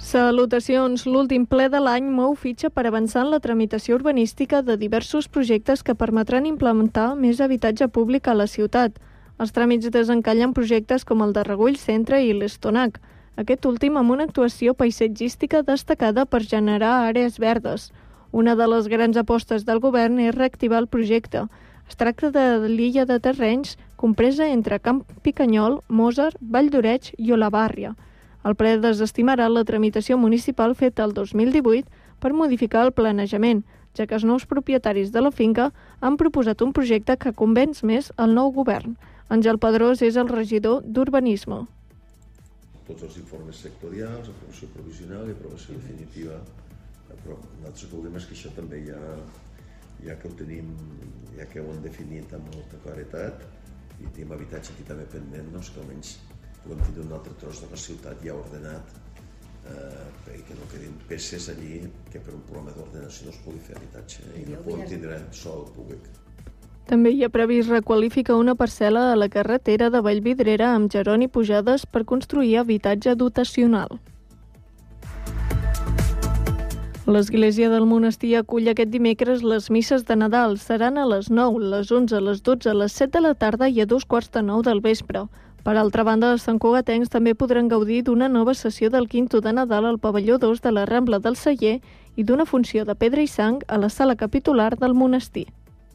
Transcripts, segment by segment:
Salutacions! L'últim ple de l'any mou fitxa per avançar en la tramitació urbanística de diversos projectes que permetran implementar més habitatge públic a la ciutat. Els tràmits desencallen projectes com el de Regull Centre i l'Estonac, aquest últim amb una actuació paisatgística destacada per generar àrees verdes. Una de les grans apostes del govern és reactivar el projecte. Es tracta de l'illa de terrenys compresa entre Camp Picanyol, Mozart, Vall d'Oreig i Olabàrria. El ple desestimarà la tramitació municipal feta el 2018 per modificar el planejament, ja que els nous propietaris de la finca han proposat un projecte que convenç més el nou govern. Àngel Pedrós és el regidor d'Urbanisme. Tots els informes sectorials, aprovació provisional i aprovació definitiva, però nosaltres volem que això també ja que ho tenim, ja que ho hem definit amb molta claretat i tenim habitatge aquí també pendent, que almenys puguem tenir un altre tros de la ciutat ja ordenat, perquè no quedin peces allí que per un problema d'ordenació no es pugui fer habitatge i no podem tindre sol públic. També hi ha previst requalificar una parcel·la a la carretera de Vallvidrera amb Geroni Pujades per construir habitatge dotacional. L'Església del Monestir acull aquest dimecres les misses de Nadal. Seran a les 9, les 11, les 12, les 7 de la tarda i a 2:45 del vespre. Per altra banda, els santcugatencs també podran gaudir d'una nova sessió del Quinto de Nadal al pavelló 2 de la Rambla del Celler i d'una funció de pedra i sang a la sala capitular del monestir.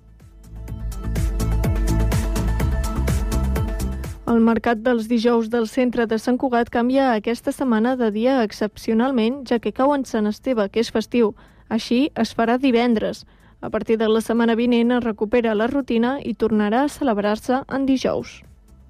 El mercat dels dijous del centre de Sant Cugat canvia aquesta setmana de dia excepcionalment, ja que cau en Sant Esteve, que és festiu. Així es farà divendres. A partir de la setmana vinent es recupera la rutina i tornarà a celebrar-se en dijous.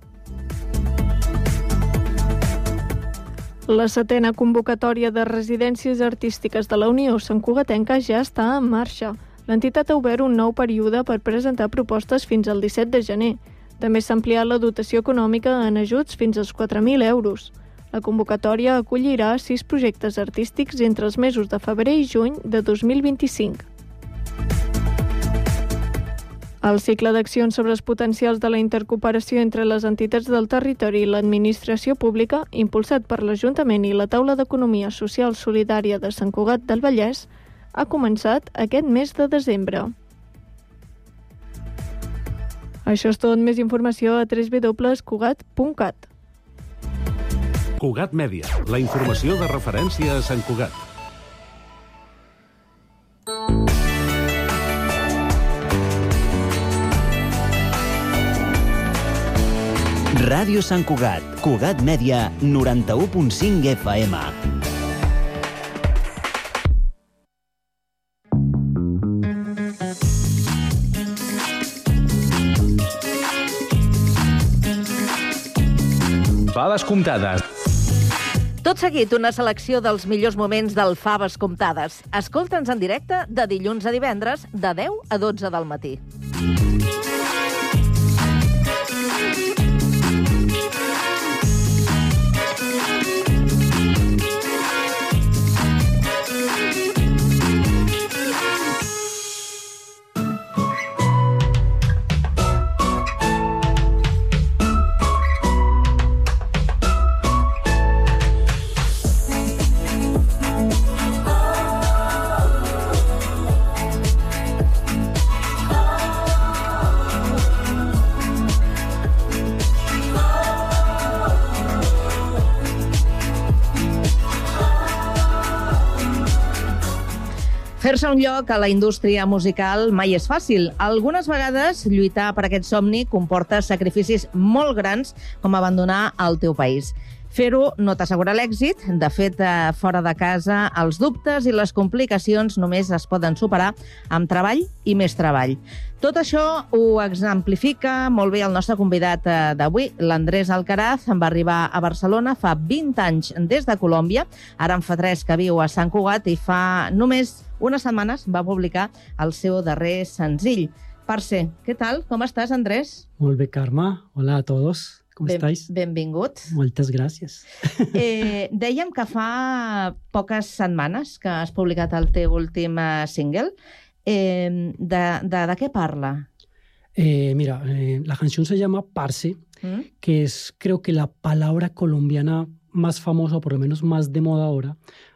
La 7a convocatòria de residències artístiques de la Unió Santcugatenca ja està en marxa. L'entitat ha obert un nou període per presentar propostes fins al 17 de gener. També s'ha ampliat la dotació econòmica en ajuts fins als 4.000 euros. La convocatòria acollirà 6 projectes artístics entre els mesos de febrer i juny de 2025. El cicle d'accions sobre els potencials de la intercooperació entre les entitats del territori i l'administració pública, impulsat per l'Ajuntament i la Taula d'Economia Social Solidària de Sant Cugat del Vallès, ha començat aquest mes de desembre. Això és tot. Més informació a www.cugat.cat. Cugat Mèdia, la informació de referència a Sant Cugat. Ràdio Sant Cugat, Cugat Mèdia, 91.5 FM. Faves comptades. Tot seguit, una selecció dels millors moments del Faves comptades. Escolta'ns en directe de dilluns a divendres, de 10 a 12 del matí. Fer-se un lloc a la indústria musical mai és fàcil. Algunes vegades lluitar per aquest somni comporta sacrificis molt grans com abandonar el teu país. Fer-ho no t'assegura l'èxit. De fet, fora de casa, els dubtes i les complicacions només es poden superar amb treball i més treball. Tot això ho exemplifica molt bé el nostre convidat d'avui, l'Andrés Alcaraz. Va arribar a Barcelona fa 20 anys des de Colòmbia. Ara en fa 3 que viu a Sant Cugat i fa només unes setmanes va publicar el seu darrer senzill. Parce, què tal? Com estàs, Andrés? Molt bé, Carme. Hola a todos. Com estáis? Benvingut. Moltes gràcies. Dèiem que fa poques setmanes que has publicat el teu últim single. ¿De qué parla? Mira, la canción se llama Parce, que es creo que la palabra colombiana más famosa, o por lo menos más de moda ahora.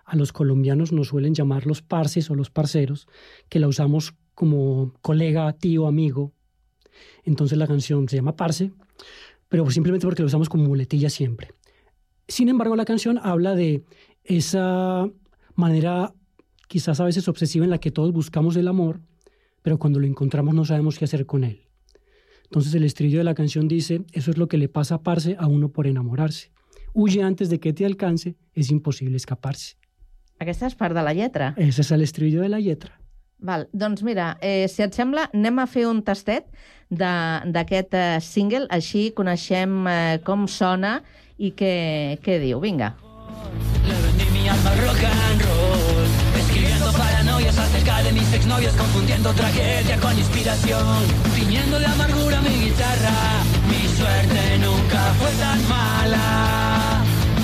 a los colombianos nos suelen llamar los parces o los parceros, que la usamos como colega, tío, amigo. Entonces la canción se llama Parce, pero simplemente porque la usamos como muletilla siempre. Sin embargo, la canción habla de esa manera quizás a veces obsesiva en la que todos buscamos el amor, pero cuando lo encontramos no sabemos qué hacer con él. Entonces el estribillo de la canción dice: eso es lo que le pasa a Parce a uno por enamorarse. Huye antes de que te alcance, es imposible escaparse. Aquesta és part de la lletra. Ese es el estribillo de la lletra. Val, doncs mira, si et sembla, anem a fer un tastet d'aquest single, així coneixem com sona i què diu. Vinga. Le vendí mi alma al rock and roll, escribiendo paranoias acerca de mis exnovios, confundiendo tragedia con inspiración, tiñendo de amargura mi guitarra. Mi suerte nunca fue tan mala.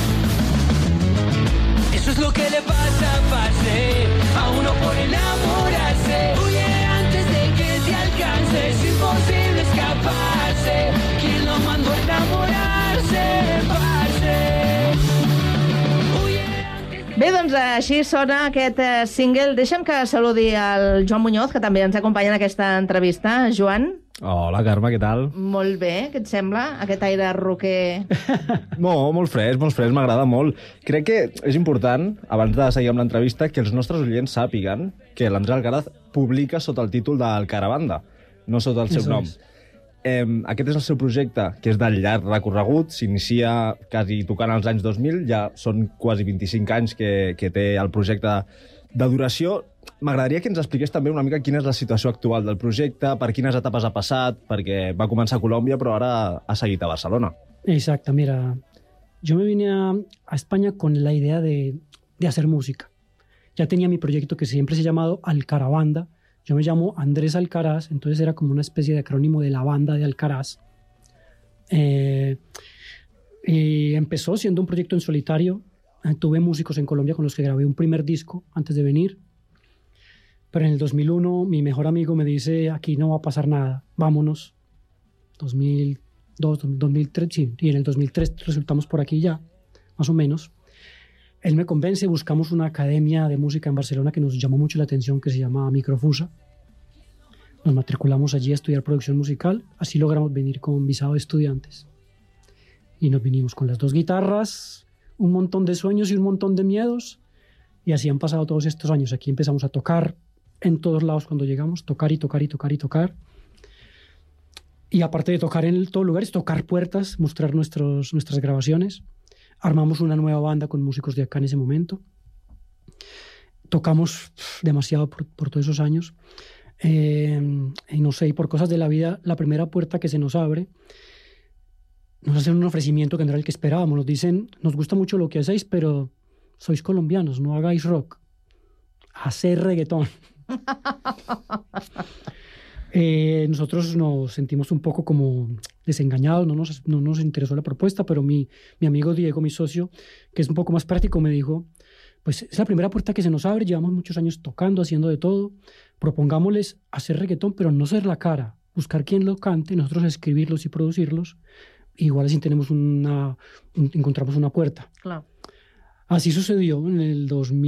Eso es lo que le pasa a Parce, a uno por enamorarse. Huye antes de que te alcance, es imposible escaparse. ¿Quién lo mandó a enamorarse, Parce? Bé, doncs així sona aquest single. Deixa'm que saludi el Joan Muñoz, que també ens acompanya en aquesta entrevista. Joan. Hola, Carme, què tal? Molt bé, què et sembla? Aquest aire rocker... Molt fresc, m'agrada molt. Crec que és important, abans de seguir amb l'entrevista, que els nostres oients sàpiguen que l'Andrés Alcaraz publica sota el títol del Carabanda, no sota el seu nom. Aquest és el seu projecte, que és de llarg recorregut, s'inicia quasi tocant als anys 2000, ja són quasi 25 anys que té el projecte de duració. M'agradaria que ens expliqués també una mica quina és la situació actual del projecte, per quines etapes ha passat, perquè va començar a Colòmbia però ara ha seguit a Barcelona. Exacto, mira, yo me vine a España con la idea de hacer música. Ya tenía mi proyecto que siempre se ha llamado Alcarabanda. Yo me llamo Andrés Alcaraz, entonces era como una especie de acrónimo de la banda de Alcaraz. Y empezó siendo un proyecto en solitario. Tuve músicos en Colombia con los que grabé un primer disco antes de venir. Pero en el 2001 mi mejor amigo me dice: aquí no va a pasar nada, vámonos. 2002, 2003, sí, y en el 2003 resultamos por aquí ya, más o menos. Él me convence, buscamos una academia de música en Barcelona que nos llamó mucho la atención, que se llama Microfusa. Nos matriculamos allí a estudiar producción musical, así logramos venir con visado de estudiantes. Y nos vinimos con las 2 guitarras, un montón de sueños y un montón de miedos, y así han pasado todos estos años. Aquí empezamos a tocar en todos lados cuando llegamos, tocar y tocar y tocar y tocar. Y aparte de tocar en todos lugares, tocar puertas, mostrar nuestras grabaciones. Armamos una nueva banda con músicos de acá en ese momento. Tocamos demasiado por todos esos años. Y no sé, y por cosas de la vida, la primera puerta que se nos abre, nos hacen un ofrecimiento que no era el que esperábamos. Nos dicen: nos gusta mucho lo que hacéis, pero sois colombianos, no hagáis rock, haced reggaetón. Nosotros nos sentimos un poco como desengañados, no nos interesó la propuesta, pero mi amigo Diego, mi socio, que es un poco más práctico, me dijo: pues es la primera puerta que se nos abre, llevamos muchos años tocando, haciendo de todo, propongámosles hacer reggaetón, pero no ser la cara, buscar quién lo cante, nosotros escribirlos y producirlos, igual así encontramos una puerta. Claro. Así sucedió en el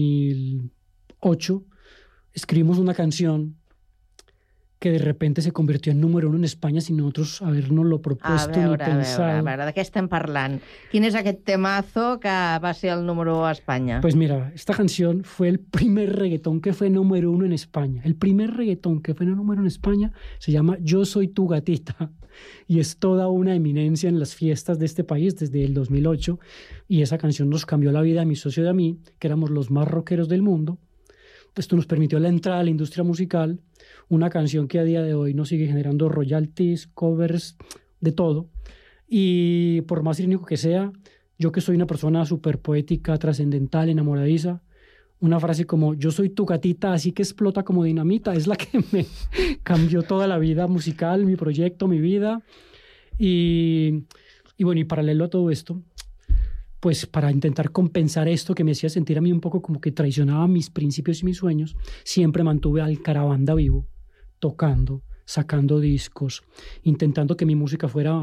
2008, escribimos una canción que de repente se convirtió en número 1 en España sin nosotros habernoslo propuesto ni pensado. A veure, de què estem parlant? Quin és aquest temazo que va ser el número 1 a España? Pues mira, esta canción fue el primer reggaetón que fue número 1 en España. El primer reggaetón que fue número 1 en España se llama Yo Soy Tu Gatita y es toda una eminencia en las fiestas de este país desde el 2008, y esa canción nos cambió la vida a mi socio y a mí, que éramos los más rockeros del mundo. Esto nos permitió la entrada a la industria musical, una canción que a día de hoy nos sigue generando royalties, covers, de todo. Y por más irónico que sea, yo que soy una persona súper poética, trascendental, enamoradiza, una frase como yo soy tu gatita, así que explota como dinamita, es la que me cambió toda la vida musical, mi proyecto, mi vida. Y bueno, y paralelo a todo esto, pues para intentar compensar esto que me hacía sentir a mí un poco como que traicionaba mis principios y mis sueños, siempre mantuve al Carabanda vivo, tocando, sacando discos, intentando que mi música fuera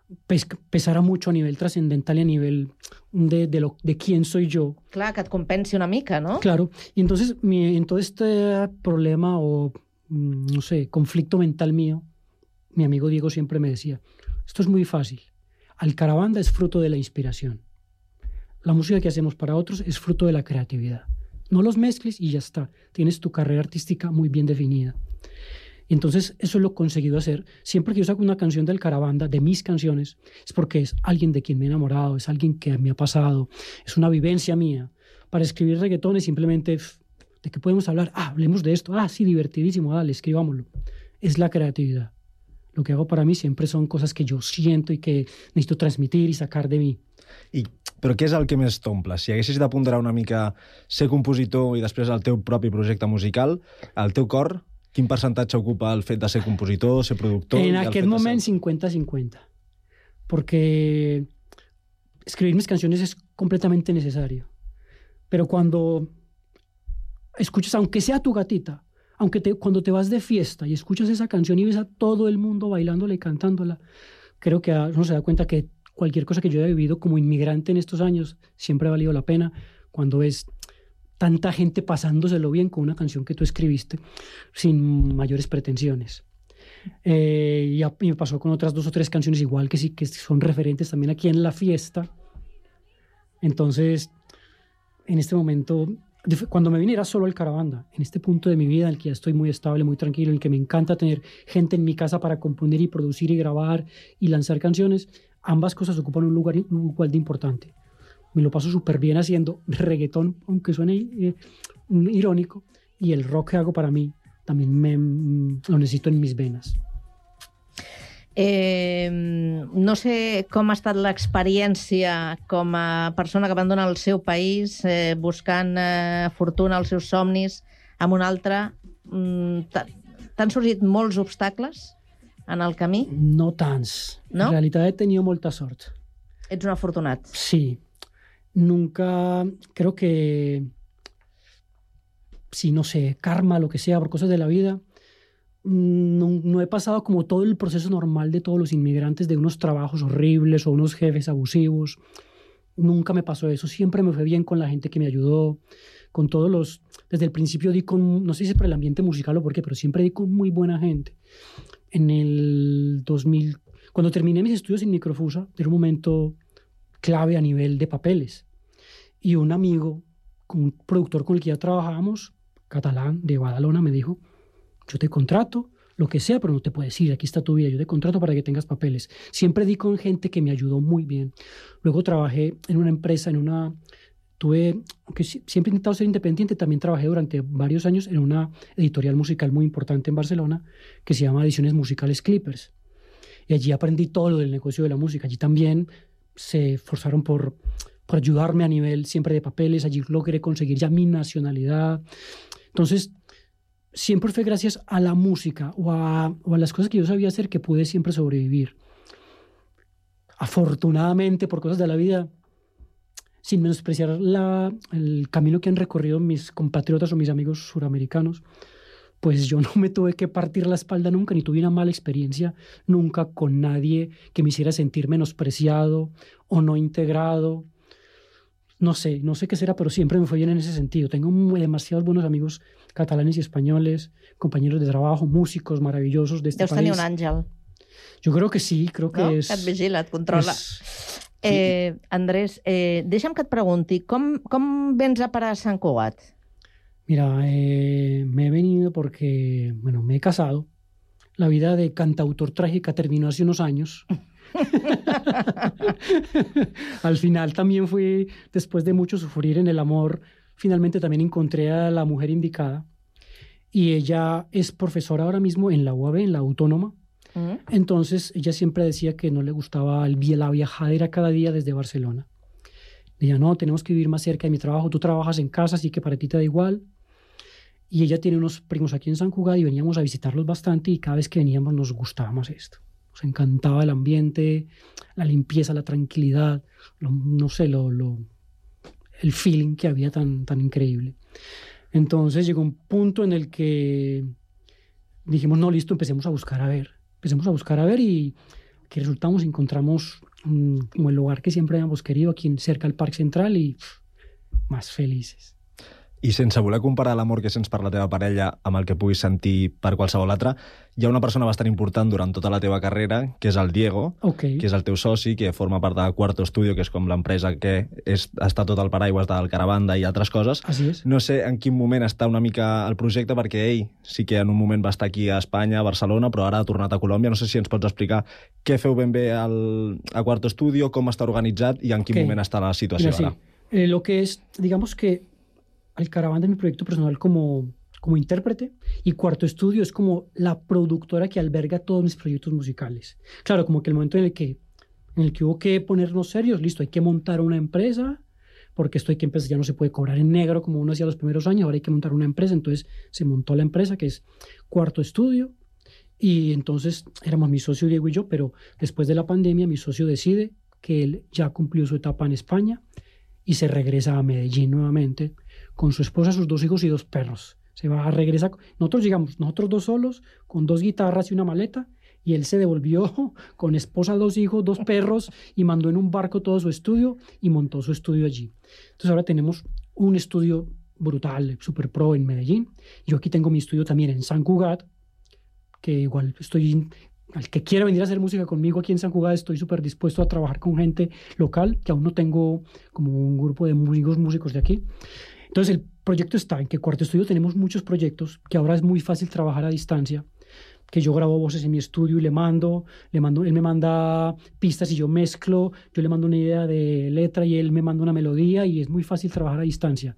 pesara mucho a nivel trascendental y a nivel de quién soy yo. Clar, que et compensi una mica, ¿no? Claro, y entonces en todo este problema o, no sé, conflicto mental mío, mi amigo Diego siempre me decía, esto es muy fácil, Alcarabanda es fruto de la inspiración. La música que hacemos para otros es fruto de la creatividad. No los mezcles y ya está, tienes tu carrera artística muy bien definida. Y entonces eso lo he conseguido hacer. Siempre que yo saco una canción del Carabanda, de mis canciones, es porque es alguien de quien me he enamorado, es alguien que me ha pasado, es una vivencia mía. Para escribir reggaetón es simplemente, ¿de qué podemos hablar? Hablemos de esto. Sí, divertidísimo, dale, escribámoslo. Es la creatividad. Lo que hago para mí siempre son cosas que yo siento y que necesito transmitir y sacar de mí. Però què és el que més t'omple? Si haguessis de ponderar una mica ser compositor i després el teu propi projecte musical, el teu cor, quin percentatge ocupa el fet de ser compositor, ser productor? En aquel momento 50-50. Porque escribir mis canciones es completamente necesario. Pero cuando escuchas, aunque sea tu gatita, cuando te vas de fiesta y escuchas esa canción y ves a todo el mundo bailándola y cantándola, creo que uno se da cuenta que cualquier cosa que yo haya vivido como inmigrante en estos años siempre ha valido la pena cuando ves tanta gente pasándoselo bien con una canción que tú escribiste sin mayores pretensiones. Y me pasó con otras 2 o 3 canciones igual que sí que son referentes también aquí en la fiesta. Entonces, en este momento, cuando me vine era solo el Carabanda. En este punto de mi vida en el que ya estoy muy estable, muy tranquilo, en el que me encanta tener gente en mi casa para componer y producir y grabar y lanzar canciones, ambas cosas ocupan un lugar igual de importante. Me lo paso súper bien haciendo reggaetón, aunque suene irónico, y el rock que hago para mí también lo necesito en mis venes. No sé com ha estat l'experiència com a persona que abandona el seu país buscant fortuna als seus somnis amb un altre. T'han sorgit molts obstacles en el camí? No tants. ¿No? En realidad he tenido molta sort. Ets un afortunat. Sí. Nunca, creo que, si no sé, karma, lo que sea, por cosas de la vida, no he pasado como todo el proceso normal de todos los inmigrantes, de unos trabajos horribles o unos jefes abusivos. Nunca me pasó eso. Siempre me fue bien con la gente que me ayudó, con todos los... Desde el principio di con, no sé si es por el ambiente musical o por qué, pero siempre di con muy buena gente. En el 2000, cuando terminé mis estudios en Microfusa, era un momento clave a nivel de papeles. Y un amigo, un productor con el que ya trabajábamos, catalán, de Badalona, me dijo, yo te contrato, lo que sea, pero no te puedes ir, aquí está tu vida, yo te contrato para que tengas papeles. Siempre di con gente que me ayudó muy bien. Luego trabajé en una empresa, aunque siempre he intentado ser independiente, también trabajé durante varios años en una editorial musical muy importante en Barcelona que se llama Ediciones Musicales Clippers. Y allí aprendí todo lo del negocio de la música. Allí también se esforzaron por ayudarme a nivel siempre de papeles. Allí logré conseguir ya mi nacionalidad. Entonces, siempre fue gracias a la música o a las cosas que yo sabía hacer que pude siempre sobrevivir. Afortunadamente, por cosas de la vida, sin menospreciar el camino que han recorrido mis compatriotas o mis amigos suramericanos, pues yo no me tuve que partir la espalda nunca, ni tuve una mala experiencia nunca con nadie que me hiciera sentir menospreciado o no integrado. No sé qué será, pero siempre me fue bien en ese sentido. Tengo demasiados buenos amigos catalanes y españoles, compañeros de trabajo, músicos maravillosos de este Deus país. tenir un àngel. Yo creo que sí, creo que no? es... Que et vigila, et controla. Andrés, deixa'm que et pregunti, com vens a parar a Sant Cugat? Mira, me he venido porque, bueno, me he casado. La vida de cantautor trágica terminó hace unos años. Al final también fui, después de mucho sufrir en el amor, finalmente también encontré a la mujer indicada. Y ella es profesora ahora mismo en la UAB, en la Autónoma. Entonces ella siempre decía que no le gustaba la viajadera cada día desde Barcelona. Decía, no, tenemos que vivir más cerca de mi trabajo. Tú trabajas en casa, así que para ti te da igual. Y ella tiene unos primos aquí en Sant Cugat y veníamos a visitarlos bastante y cada vez que veníamos nos gustaba más esto. Nos encantaba el ambiente, la limpieza, la tranquilidad, el feeling que había tan increíble. Entonces llegó un punto en el que dijimos, no, listo, empecemos a buscar a ver y aquí resultamos, encontramos como el lugar que siempre habíamos querido, aquí cerca del Parc Central, y más felices. I sense voler comparar l'amor que sents per la teva parella amb el que puguis sentir per qualsevol altre, hi ha una persona bastant important durant tota la teva carrera, que és el Diego, que és el teu soci, que forma part de Cuarto Estudio, que és com l'empresa que està tot al paraigües del Carabanda i altres coses. No sé en quin moment està una mica el projecte, perquè ell sí que en un moment va estar aquí a Espanya, a Barcelona, però ara ha tornat a Colòmbia. No sé si ens pots explicar què feu ben bé a Cuarto Estudio, com està organitzat i en quin moment està la situació ara. Lo que es, digamos que el Carabanda es mi proyecto personal como intérprete, y Cuarto Estudio es como la productora que alberga todos mis proyectos musicales. Claro, como que el momento en el que hubo que ponernos serios, listo, hay que montar una empresa, porque esto hay que empezar, ya no se puede cobrar en negro como uno hacía los primeros años, ahora hay que montar una empresa. Entonces se montó la empresa, que es Cuarto Estudio, y entonces éramos mi socio Diego y yo, pero después de la pandemia mi socio decide que él ya cumplió su etapa en España y se regresa a Medellín nuevamente con su esposa, sus 2 hijos y 2 perros. Regresa. Nosotros llegamos, nosotros 2 solos, con 2 guitarras y una maleta, y él se devolvió con esposa, 2 hijos, 2 perros, y mandó en un barco todo su estudio y montó su estudio allí. Entonces ahora tenemos un estudio brutal, super pro en Medellín. Yo aquí tengo mi estudio también en Sant Cugat, que igual al que quiera venir a hacer música conmigo aquí en Sant Cugat, estoy súper dispuesto a trabajar con gente local, que aún no tengo como un grupo de músicos de aquí. Entonces el proyecto está en que Cuarto Estudio tenemos muchos proyectos, que ahora es muy fácil trabajar a distancia, que yo grabo voces en mi estudio y le mando, él me manda pistas y yo mezclo, yo le mando una idea de letra y él me manda una melodía, y es muy fácil trabajar a distancia.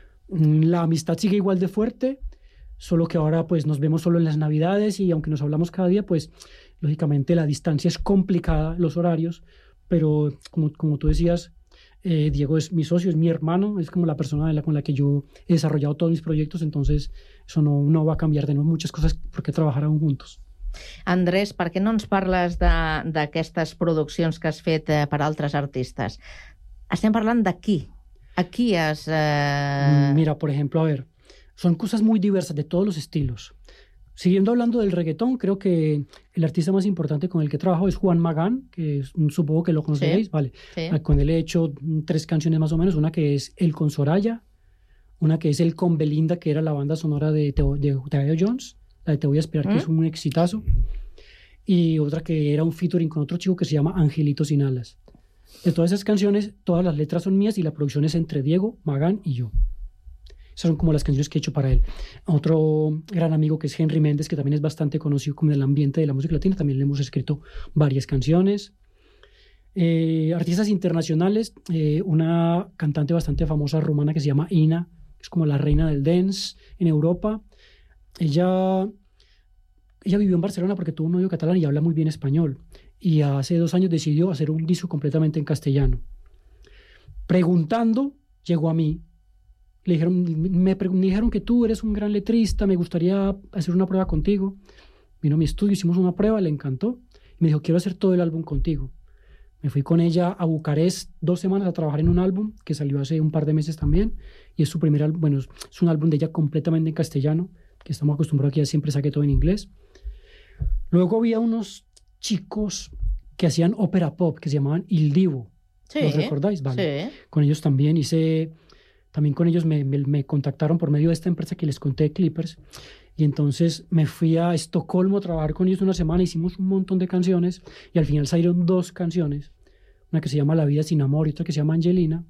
La amistad sigue igual de fuerte, solo que ahora pues nos vemos solo en las Navidades, y aunque nos hablamos cada día, pues lógicamente la distancia es complicada, los horarios, pero como tú decías, Diego es mi socio, es mi hermano, es como la persona con la que yo he desarrollado todos mis proyectos, entonces eso no va a canviar. Tenemos muchas coses per què treballar juntos. Andrés, per què no ens parles d'aquestes produccions que has fet per altres artistes? Estem parlant d'aquí. Aquí has... Mira, por ejemplo, a ver, son cosas muy diversas de todos los estilos. Siguiendo hablando del reggaetón, creo que el artista más importante con el que trabajo es Juan Magán, que supongo que lo conoceréis. Sí, vale. Sí. Con él he hecho 3 canciones más o menos, una que es El con Soraya, una que es El con Belinda, que era la banda sonora de Tadeo Jones, la de Te voy a esperar, que es un exitazo, y otra que era un featuring con otro chico que se llama Angelito sin alas. De todas esas canciones, todas las letras son mías y la producción es entre Diego, Magán y yo. Esas son como las canciones que he hecho para él. Otro gran amigo que es Henry Méndez, que también es bastante conocido como en el ambiente de la música latina, también le hemos escrito varias canciones. Artistas internacionales, una cantante bastante famosa rumana que se llama Ina, que es como la reina del dance en Europa. Ella vivió en Barcelona porque tuvo un novio catalán y habla muy bien español. Y hace 2 años decidió hacer un disco completamente en castellano. Preguntando, llegó a mí. Me dijeron que tú eres un gran letrista, me gustaría hacer una prueba contigo. Vino a mi estudio, hicimos una prueba, le encantó. Y me dijo, quiero hacer todo el álbum contigo. Me fui con ella a Bucarest 2 semanas a trabajar en un álbum que salió hace un par de meses también. Y es su primer álbum, bueno, es un álbum de ella completamente en castellano, que estamos acostumbrados a que ella siempre saque todo en inglés. Luego había unos chicos que hacían ópera pop, que se llamaban Il Divo. Sí. ¿Los recordáis? Vale. Sí. Con ellos también También con ellos me contactaron por medio de esta empresa que les conté, Clippers, y entonces me fui a Estocolmo a trabajar con ellos 1 semana, hicimos un montón de canciones, y al final salieron 2 canciones, una que se llama La vida sin amor y otra que se llama Angelina,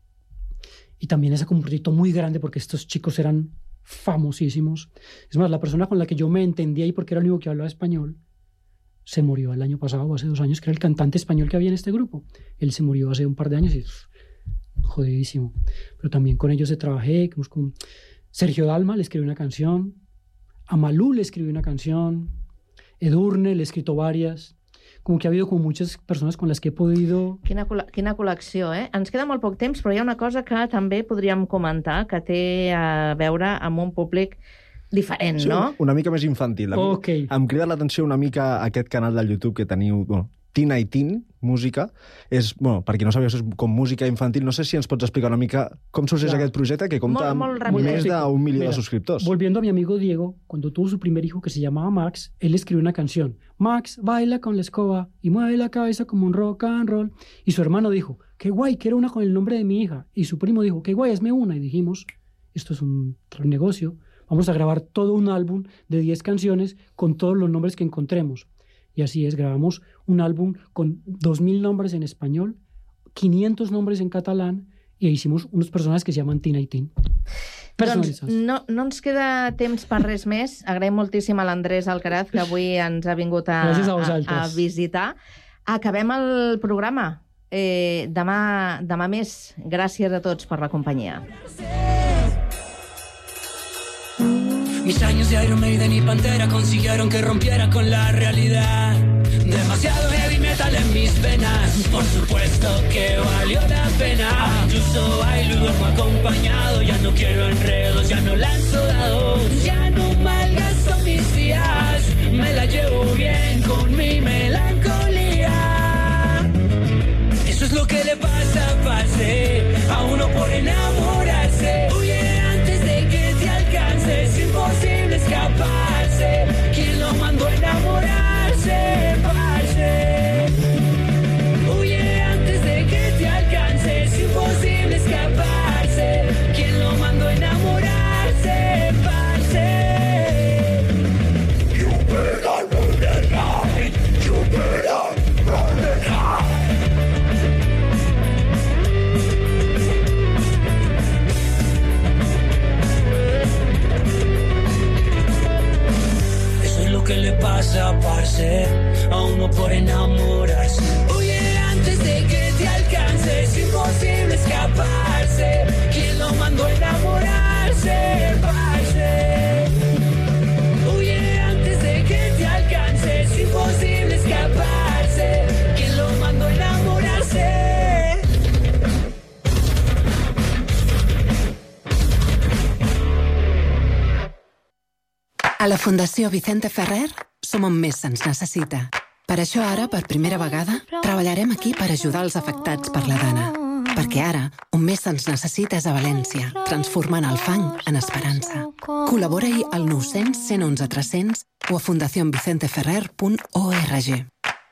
y también es como un proyecto muy grande porque estos chicos eran famosísimos. Es más, la persona con la que yo me entendía y porque era el único que hablaba español, se murió el año pasado o hace 2 años, que era el cantante español que había en este grupo. Él se murió hace un par de años y... jodidísimo. Pero también con ellos trabajé, con Sergio Dalma le escribí una canción, a Malú le escribí una canción, Edurne le he escrito varias, como que ha habido como muchas personas con las que he podido... Quina col·lecció, eh? Ens queda molt poc temps, però hi ha una cosa que també podríem comentar, que té a veure amb un públic diferent, sí, no? Una mica més infantil. Okay. Em crida l'atenció una mica aquest canal del YouTube que teniu... Bueno, Tina i Tin, música. És, bueno, per qui no sabia, és com música infantil. No sé si ens pots explicar una mica com sorgeix aquest projecte que compta Molt amb ràpid. més d'1 milió de suscriptors. Volviendo a mi amigo Diego, cuando tuvo su primer hijo que se llamaba Max, él escribió una canción. Max baila con la escoba y mueve la cabeza como un rock and roll. Y su hermano dijo, qué guay, quiero una con el nombre de mi hija. Y su primo dijo, qué guay, hazme una. Y dijimos, esto es un negocio. Vamos a grabar todo un álbum de 10 canciones con todos los nombres que encontremos. Y así es, grabamos un álbum con 2.000 nombres en español, 500 nombres en catalán, y hicimos unos personajes que se llaman Tina i Tin. Però no ens queda temps per res més. Agraïm moltíssim a l'Andrés Alcaraz, que avui ens ha vingut a visitar. Acabem el programa. Demà més. Gràcies a tots per la companyia. Mis años de Iron Maiden y Pantera consiguieron que rompiera con la realidad. Demasiado heavy metal en mis venas, por supuesto que valió la pena. Incluso bailo y duermo acompañado, ya no quiero enredos, ya no lanzo dados, ya no malgasto mis días, me la llevo bien con mi melancolía. Eso es lo que le pasa a Pase, a uno por enamorarse. Huye antes de que te alcance, es imposible escaparse. ¿Quién lo mandó a enamorarse, Pase? Huye antes de que te alcance, es imposible escaparse. ¿Quién lo mandó a enamorarse, Pase? You better run it now. You better run it now. ¿Qué le pasa a Parce? A uno por enamorarse. Huye antes de que te alcance, es imposible escaparse. ¿Quién lo mandó a enamorarse, Parce? Huye antes de que te alcance, es imposible escaparse. ¿Quién lo mandó a enamorarse? A la Fundació Vicente Ferrer som on més se'ns necessita. Per això ara, per primera vegada, treballarem aquí per ajudar els afectats per la dana. Perquè ara, on més se'ns necessita és a València, transformant el fang en esperança. Col·labora-hi al 900 111 300 o a fundacionvicenteferrer.org.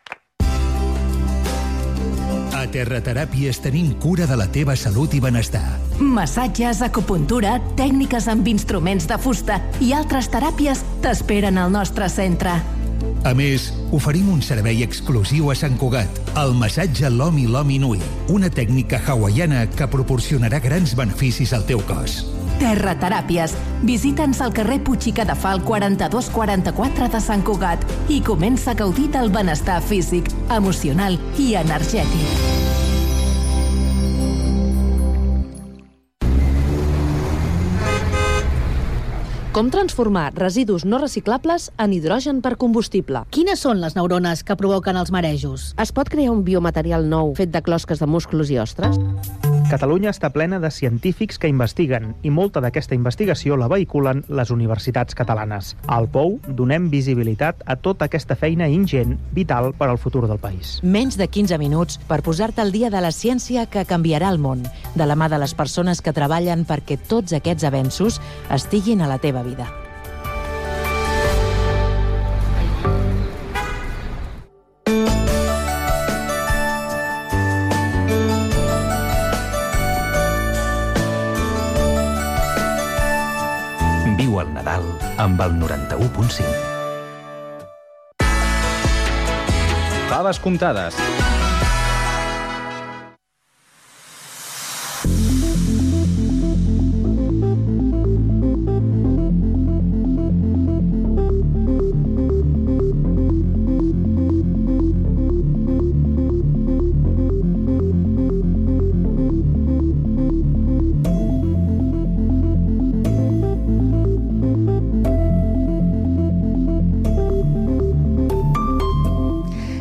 A Terrateràpies tenim cura de la teva salut i benestar. Massatges, acupuntura, tècniques amb instruments de fusta i altres teràpies t'esperen al nostre centre. A més, oferim un servei exclusiu a Sant Cugat, el massatge Lomi Lomi Nui, una tècnica hawaiana que proporcionarà grans beneficis al teu cos. Terrateràpies. Visita'ns al carrer Puig i Cadafal 4244 de Sant Cugat i comença a gaudir del benestar físic, emocional i energètic. Com transformar residus no reciclables en hidrogen per combustible? Quines són les neurones que provoquen els marejos? Es pot crear un biomaterial nou fet de closques de musclos i ostres? Catalunya està plena de científics que investiguen i molta d'aquesta investigació la vehiculen les universitats catalanes. Al POU donem visibilitat a tota aquesta feina ingent, vital per al futur del país. Menys de 15 minuts per posar-te al dia de la ciència que canviarà el món, de la mà de les persones que treballen perquè tots aquests avenços estiguin a la teva vida. Viu el Nadal amb el 91.5. Faves comptades.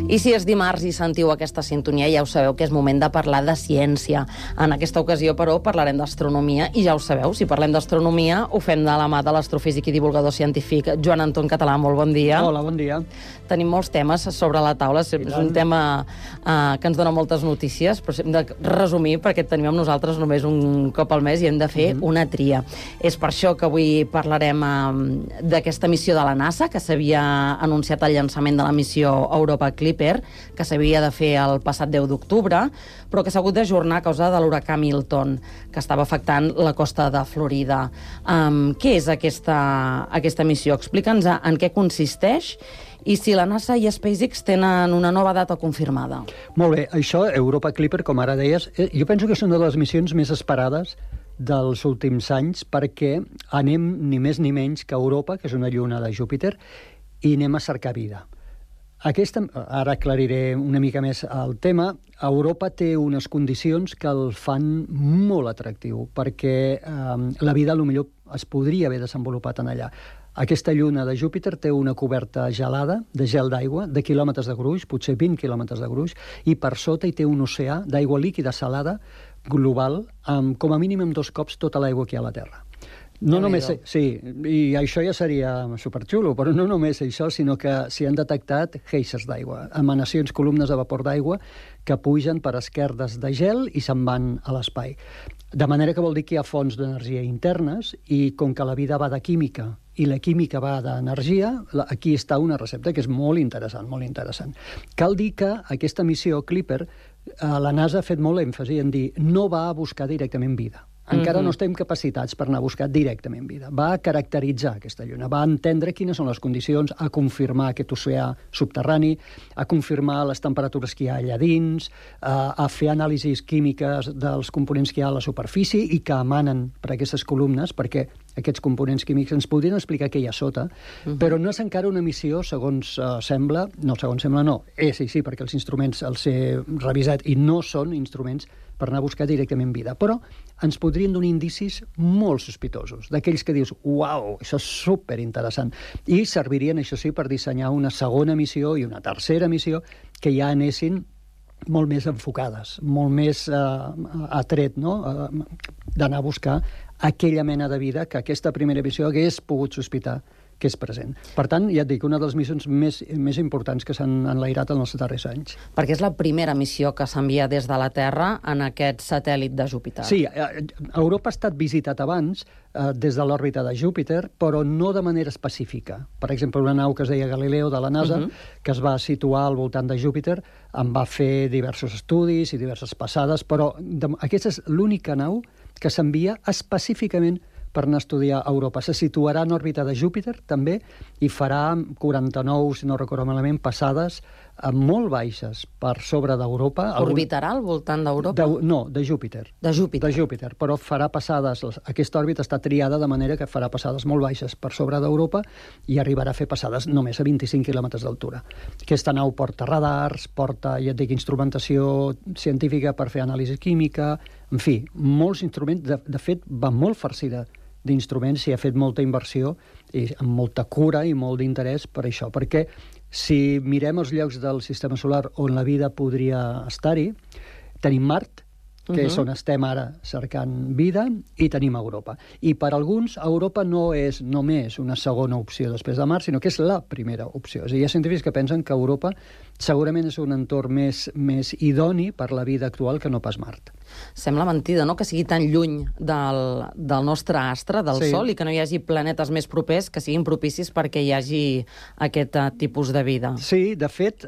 I si és dimarts i sentiu aquesta sintonia, ja ho sabeu que és moment de parlar de ciència. En aquesta ocasió, però, parlarem d'astronomia, i ja ho sabeu, si parlem d'astronomia, ho fem de la mà de l'astrofísic i divulgador científic Joan Anton Català. Molt bon dia. Hola, bon dia. Tenim molts temes sobre la taula, és un tema que ens dona moltes notícies, però hem de resumir perquè tenim amb nosaltres només un cop al mes i hem de fer una tria. És per això que avui parlarem d'aquesta missió de la NASA, que s'havia anunciat el llançament de la missió Europa Clipper, que s'havia de fer el passat 10 d'octubre, però que s'ha hagut d'ajornar a causa de l'huracà Milton, que estava afectant la costa de Florida. Què és aquesta missió? Explica'ns en què consisteix i si la NASA i SpaceX tenen una nova data confirmada. Molt bé, això, Europa Clipper, com ara deies, jo penso que és una de les missions més esperades dels últims anys, perquè anem ni més ni menys que a Europa, que és una lluna de Júpiter, i anem a cercar vida. Ara aclariré una mica més el tema. Europa té unes condicions que el fan molt atractiu, perquè la vida potser es podria haver desenvolupat en allà. Aquesta lluna de Júpiter té una coberta gelada, de gel d'aigua, de quilòmetres de gruix, potser 20 quilòmetres de gruix, i per sota hi té un oceà d'aigua líquida salada global, com a mínim amb 2 cops tota l'aigua que hi ha a la Terra. No només, sí, i això ja seria superxulo, però no només això, sinó que s'hi han detectat geysers d'aigua, emanacions, columnes de vapor d'aigua que pugen per esquerdes de gel i se'n van a l'espai. De manera que vol dir que hi ha fonts d'energia internes, i com que la vida va de química i la química va d'energia, aquí està una recepta que és molt interessant, molt interessant. Cal dir que aquesta missió Clipper, la NASA ha fet molt èmfasi en dir no va a buscar directament vida. Encara no estem capacitats per anar a buscar directament vida. Va a caracteritzar aquesta lluna, va a entendre quines són les condicions, a confirmar aquest oceà subterrani, a confirmar les temperatures que hi ha allà dins, a fer anàlisis químiques dels components que hi ha a la superfície i que emanen per aquestes columnes, perquè aquests components químics ens podrien explicar què hi ha sota, però no és encara una missió, segons sembla, és sí, perquè els instruments els he revisat i no són instruments per anar a buscar directament vida, però ens podrien donar indicis molt sospitosos, d'aquells que dius, uau, això és superinteressant, i servirien, això sí, per dissenyar una segona missió i una tercera missió que ja anessin molt més enfocades, molt més atret, no?, d'anar a buscar aquella mena de vida que aquesta primera missió hagués pogut sospitar que és present. Per tant, ja et dic, una de les missions més importants que s'han enlairat en els darrers anys. Perquè és la primera missió que s'envia des de la Terra en aquest satèl·lit de Júpiter. Sí, Europa ha estat visitat abans des de l'òrbita de Júpiter, però no de manera específica. Per exemple, una nau que es deia Galileo de la NASA, que es va situar al voltant de Júpiter, en va fer diversos estudis i diverses passades, però aquesta és l'única nau que s'envia específicament per anar a estudiar a Europa. Se situarà en òrbita de Júpiter, també, i farà 49, si no recordo malament, passades molt baixes per sobre d'Europa. Orbitarà al voltant d'Europa? No, de Júpiter. De Júpiter. De Júpiter, però farà passades... Aquesta òrbita està triada de manera que farà passades molt baixes per sobre d'Europa i arribarà a fer passades només a 25 quilòmetres d'altura. Aquesta nau porta radars, porta, ja et dic, instrumentació científica per fer anàlisi química, en fi, molts instruments. De fet, va molt farcida d'instruments i ha fet molta inversió i amb molta cura i molt d'interès per això, perquè si mirem els llocs del sistema solar on la vida podria estar-hi, tenim Mart, que és on estem ara cercant vida, i tenim Europa. I per alguns, Europa no és només una segona opció després de Mart, sinó que és la primera opció. És a dir, hi ha científics que pensen que Europa segurament és un entorn més idoni per la vida actual que no pas Mart. Sembla mentida, no?, que sigui tan lluny del nostre astre, del Sol, i que no hi hagi planetes més propers que siguin propicis perquè hi hagi aquest tipus de vida. Sí, de fet,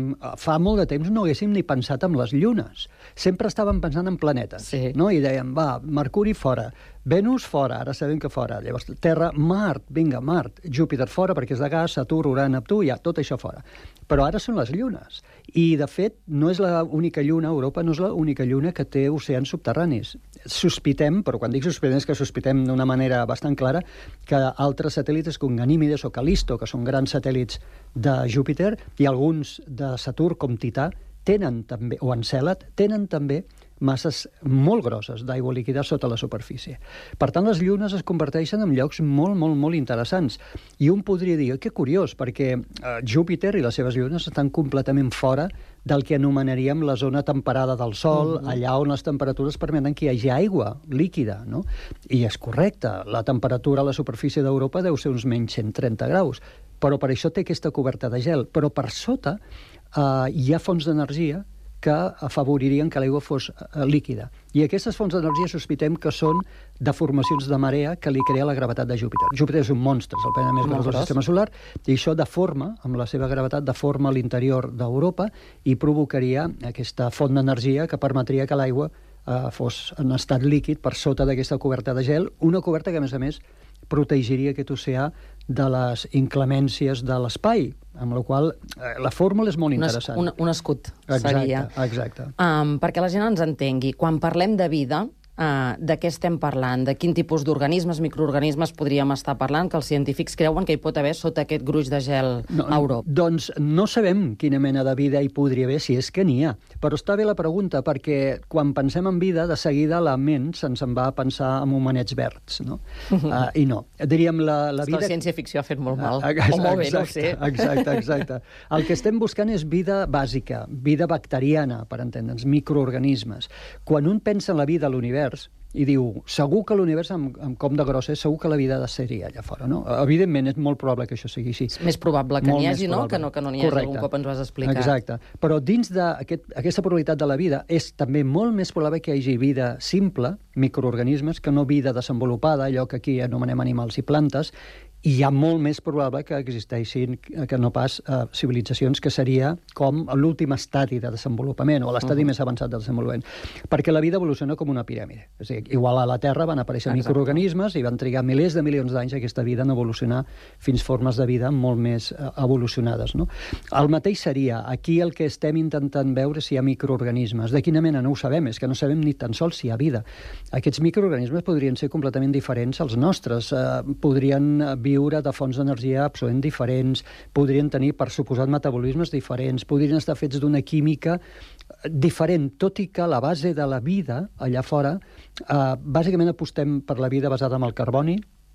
fa molt de temps no haguéssim ni pensat en les llunes. Sempre estàvem pensant en planetes, no? I dèiem, va, Mercuri fora, Venus fora, ara sabem que fora. Llavors, Terra, Mart, vinga, Mart, Júpiter fora perquè és de gas, Saturn, Urà, Neptú, ja, tot això fora. Però ara són les llunes. I, de fet, no és l'única lluna, Europa no és l'única lluna que té oceans subterranis. Sospitem, però quan dic sospitem és que sospitem d'una manera bastant clara, que altres satèl·lits com Ganímedes o Calisto, que són grans satèl·lits de Júpiter, i alguns de Saturn, com Tità, tenen també, o Encèlad, tenen també masses molt grosses d'aigua líquida sota la superfície. Per tant, les llunes es converteixen en llocs molt, molt, molt interessants. I un podria dir, que curiós, perquè Júpiter i les seves llunes estan completament fora del que anomenaríem la zona temperada del Sol, allà on les temperatures permeten que hi hagi aigua líquida, no? I és correcte, la temperatura a la superfície d'Europa deu ser uns menys 130 graus, però per això té aquesta coberta de gel. Però per sota hi ha fonts d'energia que afavoririen que l'aigua fos líquida. I aquestes fonts d'energia sospitem que són deformacions de marea que li crea la gravetat de Júpiter. Júpiter és un monstre, és el planeta més gros del sistema solar, i això deforma, amb la seva gravetat, deforma l'interior d'Europa i provocaria aquesta font d'energia que permetria que l'aigua fos en estat líquid per sota d'aquesta coberta de gel, una coberta que, a més, protegiria aquest oceà de les inclemències de l'espai, amb la qual la fórmula és molt interessant. Un escut seria. Exacte. Perquè la gent ens entengui, quan parlem de vida, de què estem parlant? De quin tipus d'organismes, microorganismes podríem estar parlant que els científics creuen que hi pot haver sota aquest gruix de gel a Europa? Doncs no sabem quina mena de vida hi podria haver, si és que n'hi ha. Però està bé la pregunta, perquè quan pensem en vida, de seguida la ment se'n va a pensar en homenets verds, no? I no. Diríem la vida... La ciència-ficció ha fet molt mal. O molt bé, no ho sé. Exacte. El que estem buscant és vida bàsica, vida bacteriana, per entendre'ns, microorganismes. Quan un pensa en la vida a l'univers, i diu, segur que l'univers amb com de gros és, segur que la vida ha de ser-hi allà fora, no? Evidentment, és molt probable que això sigui així. És més probable que n'hi hagi, no? Que no n'hi hagi, algun cop ens ho has explicat. Exacte. Però dins d'aquesta probabilitat de la vida és també molt més probable que hi hagi vida simple, microorganismes, que no vida desenvolupada, allò que aquí anomenem animals i plantes, i hi ha molt més probable que existeixin que no pas civilitzacions, que seria com l'últim estadi de desenvolupament o l'estadi més avançat de desenvolupament. Perquè la vida evoluciona com una piràmide. És a dir, igual a la Terra van aparèixer microorganismes i van trigar milers de milions d'anys aquesta vida en evolucionar fins formes de vida molt més evolucionades, no? El mateix seria, aquí el que estem intentant veure si hi ha microorganismes. De quina mena no ho sabem, és que no sabem ni tan sols si hi ha vida. Aquests microorganismes podrien ser completament diferents als nostres, podrien viure de fonts d'energia absolutament diferents, podrien tenir, per suposat, metabolismes diferents, podrien estar fets d'una química diferent, tot i que la base de la vida allà fora, bàsicament apostem per la vida basada en el carboni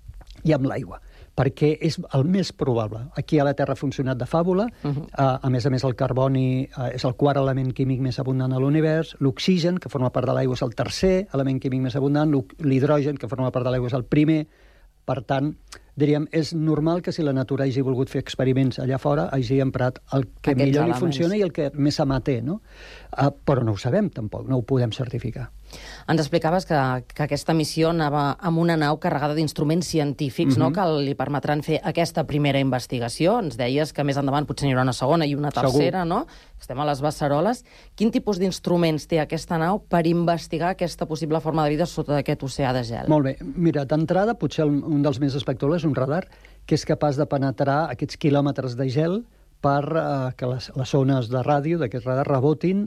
i amb l'aigua, perquè és el més probable. Aquí a la Terra ha funcionat de fàbula, a més, el carboni és el quart element químic més abundant a l'univers, l'oxigen, que forma part de l'aigua, és el tercer element químic més abundant, l'hidrogen, que forma part de l'aigua, és el primer. Per tant, diríem, és normal que si la natura hagi volgut fer experiments allà fora, hagi emprat el que aquests millor li funciona i el que més amater, no? Però no ho sabem, tampoc, no ho podem certificar. Ens explicaves que aquesta missió anava amb una nau carregada d'instruments científics, no?, que li permetran fer aquesta primera investigació. Ens deies que més endavant potser n'hi haurà una segona i una tercera, no? Estem a les beceroles. Quin tipus d'instruments té aquesta nau per investigar aquesta possible forma de vida sota aquest oceà de gel? Molt bé. Mira, d'entrada, potser un dels més espectaculars, un radar, que és capaç de penetrar aquests quilòmetres de gel per que les ones de ràdio d'aquest radar rebotin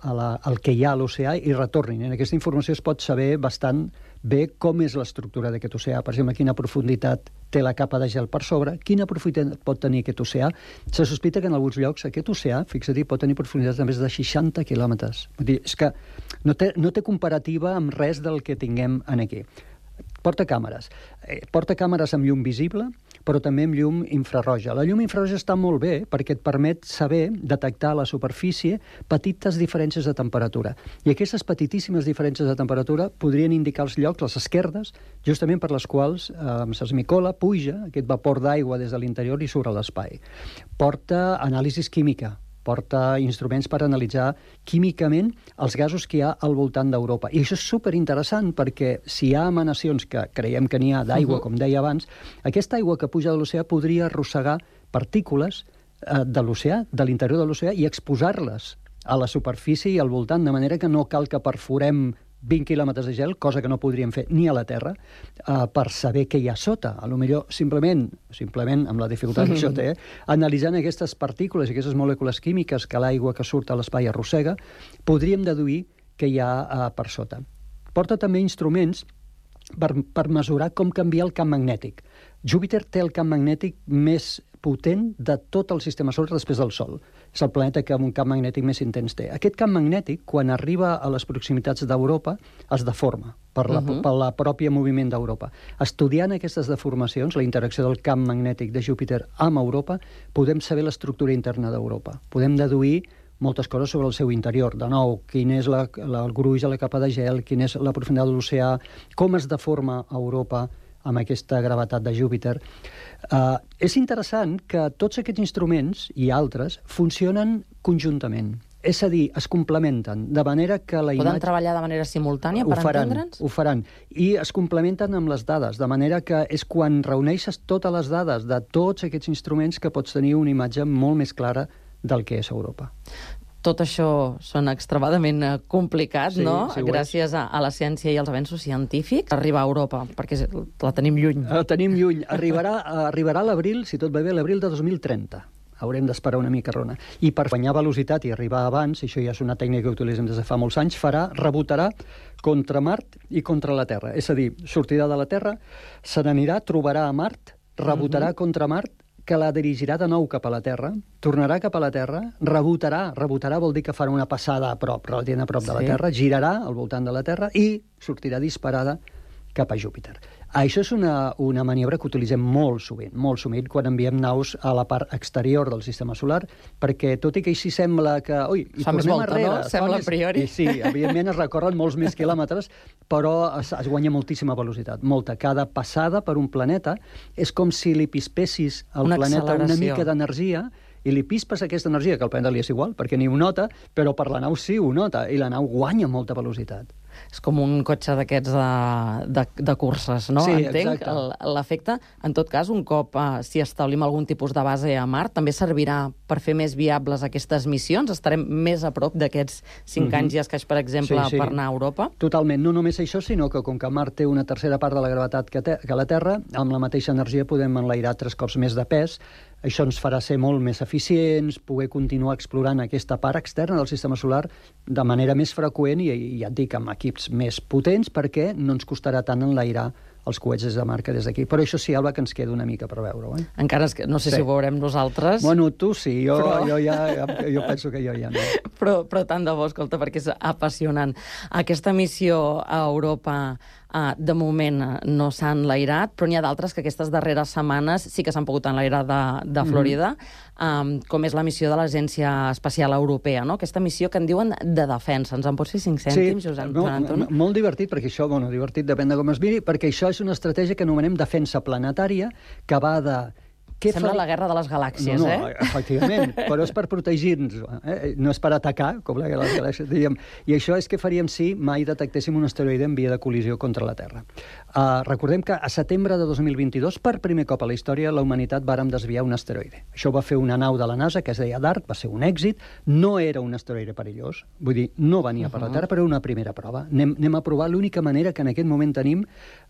al que hi ha a l'oceà i retornin. En aquesta informació es pot saber bastant bé com és l'estructura d'aquest oceà, per exemple, quina profunditat té la capa de gel per sobre, quina profunditat pot tenir aquest oceà. Se sospita que en alguns llocs aquest oceà, fixa't, pot tenir profunditats de més de 60 quilòmetres. Vull dir, és que no té comparativa amb res del que tinguem aquí. Porta càmeres amb llum visible, però també amb llum infraroja. La llum infraroja està molt bé perquè et permet saber, detectar a la superfície petites diferències de temperatura. I aquestes petitíssimes diferències de temperatura podrien indicar els llocs, les esquerdes, justament per les quals s'esmicola, puja aquest vapor d'aigua des de l'interior i surt a l'espai. Porta anàlisis química, porta instruments per analitzar químicament els gasos que hi ha al voltant d'Europa. I això és superinteressant perquè si hi ha emanacions, que creiem que n'hi ha d'aigua, com deia abans, aquesta aigua que puja de l'oceà podria arrossegar partícules de l'oceà, de l'interior de l'oceà, i exposar-les a la superfície i al voltant, de manera que no cal que perforem 20 quilòmetres de gel, cosa que no podríem fer ni a la Terra, per saber què hi ha sota. A lo millor simplement, amb la dificultat que això té, analitzant aquestes partícules i aquestes molècules químiques que l'aigua que surt a l'espai arrossega, podríem deduir què hi ha per sota. Porta també instruments per mesurar com canvia el camp magnètic. Júpiter té el camp magnètic més potent de tot el sistema solar després del Sol. És el planeta que amb un camp magnètic més intens té. Aquest camp magnètic, quan arriba a les proximitats d'Europa, es deforma per la pròpia moviment d'Europa. Estudiant aquestes deformacions, la interacció del camp magnètic de Júpiter amb Europa, podem saber l'estructura interna d'Europa. Podem deduir moltes coses sobre el seu interior. De nou, quin és el gruix de la capa de gel, quina és la profunditat de l'oceà, com es deforma Europa amb aquesta gravetat de Júpiter. És interessant que tots aquests instruments i altres funcionen conjuntament. És a dir, es complementen, de manera que la imatge... Poden treballar de manera simultània per entendre'ns? Ho faran. I es complementen amb les dades, de manera que és quan reuneixes totes les dades de tots aquests instruments que pots tenir una imatge molt més clara del que és Europa. Tot això són extremadament complicats, sí, no? Sí, gràcies a la ciència i als avenços científics. Arribar a Europa, perquè la tenim lluny. La tenim lluny. Arribarà l'abril, si tot va bé, l'abril de 2030. Haurem d'esperar una mica rona. I per guanyar velocitat i arribar abans, i això ja és una tècnica que utilitzem des de fa molts anys, rebotarà contra Mart i contra la Terra. És a dir, sortirà de la Terra, se n'anirà, trobarà a Mart, rebotarà contra Mart, que la dirigirà de nou cap a la Terra, tornarà cap a la Terra, rebotarà vol dir que farà una passada a prop, relativament a prop de la Terra, girarà al voltant de la Terra i sortirà disparada cap a Júpiter. Això és una maniobra que utilitzem molt sovint, quan enviem naus a la part exterior del sistema solar, perquè tot i que així sembla que... Ui, i fa més volta, no? Sembla a priori. Sí, evidentment es recorren molts més quilòmetres, però es guanya moltíssima velocitat, molta. Cada passada per un planeta és com si li pispessis al planeta una mica d'energia, i li pispes aquesta energia, que al planeta li és igual, perquè ni ho nota, però per la nau sí ho nota, i la nau guanya molta velocitat. És com un cotxe d'aquests de curses, no? Sí, entenc l'efecte. En tot cas, un cop si establim algun tipus de base a Mart, també servirà per fer més viables aquestes missions? Estarem més a prop d'aquests 5 anys i escaig, per exemple, per anar a Europa? Totalment. No només això, sinó que com que Mart té una tercera part de la gravetat que la Terra, amb la mateixa energia podem enlairar 3 cops més de pes. Això ens farà ser molt més eficients, poder continuar explorant aquesta part externa del sistema solar de manera més freqüent i ja et dic, amb equips més potents, perquè no ens costarà tant enlairar els coets des de Mart que des d'aquí. Però això sí, Alba, que ens queda una mica per veure-ho. Encara no sé si ho veurem nosaltres. Bueno, tu sí, jo penso que jo ja no. Però tant de bo, escolta, perquè és apassionant. Aquesta missió a Europa de moment no s'ha enlairat, però n'hi ha d'altres que aquestes darreres setmanes sí que s'han pogut enlairar de Florida, com és la missió de l'Agència Espacial Europea, no? Aquesta missió que en diuen de defensa. Ens en pots fer 5 cèntims, Josep Anton? Molt divertit, perquè això, divertit depèn de com es miri, perquè això és una estratègia que anomenem defensa planetària, que va de... Sembla la guerra de les galàxies, No, efectivament, però és per protegir-nos, no és per atacar, com la guerra de les galàxies, diríem. I això és què faríem si mai detectéssim un asteroide en via de col·lisió contra la Terra. Recordem que a setembre de 2022, per primer cop a la història, la humanitat vàrem desviar un asteroide. Això ho va fer una nau de la NASA, que es deia DART, va ser un èxit, no era un asteroide perillós, vull dir, no venia per la Terra, però era una primera prova. Anem a provar l'única manera que en aquest moment tenim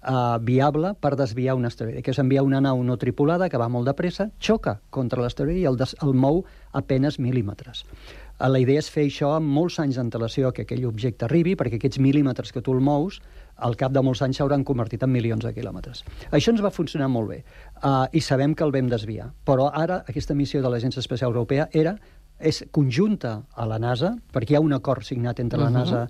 viable per desviar un asteroide, que és enviar una nau no tripulada, que va molt de pressa, xoca contra l'asteroide i el mou a penes mil·límetres. La idea és fer això amb molts anys d'antelació que aquell objecte arribi, perquè aquests mil·límetres que tu el mous, al cap de molts anys s'hauran convertit en milions de quilòmetres. Això ens va funcionar molt bé i sabem que el vam desviar. Però ara aquesta missió de l'Agència Espacial Europea és conjunta a la NASA, perquè hi ha un acord signat entre la NASA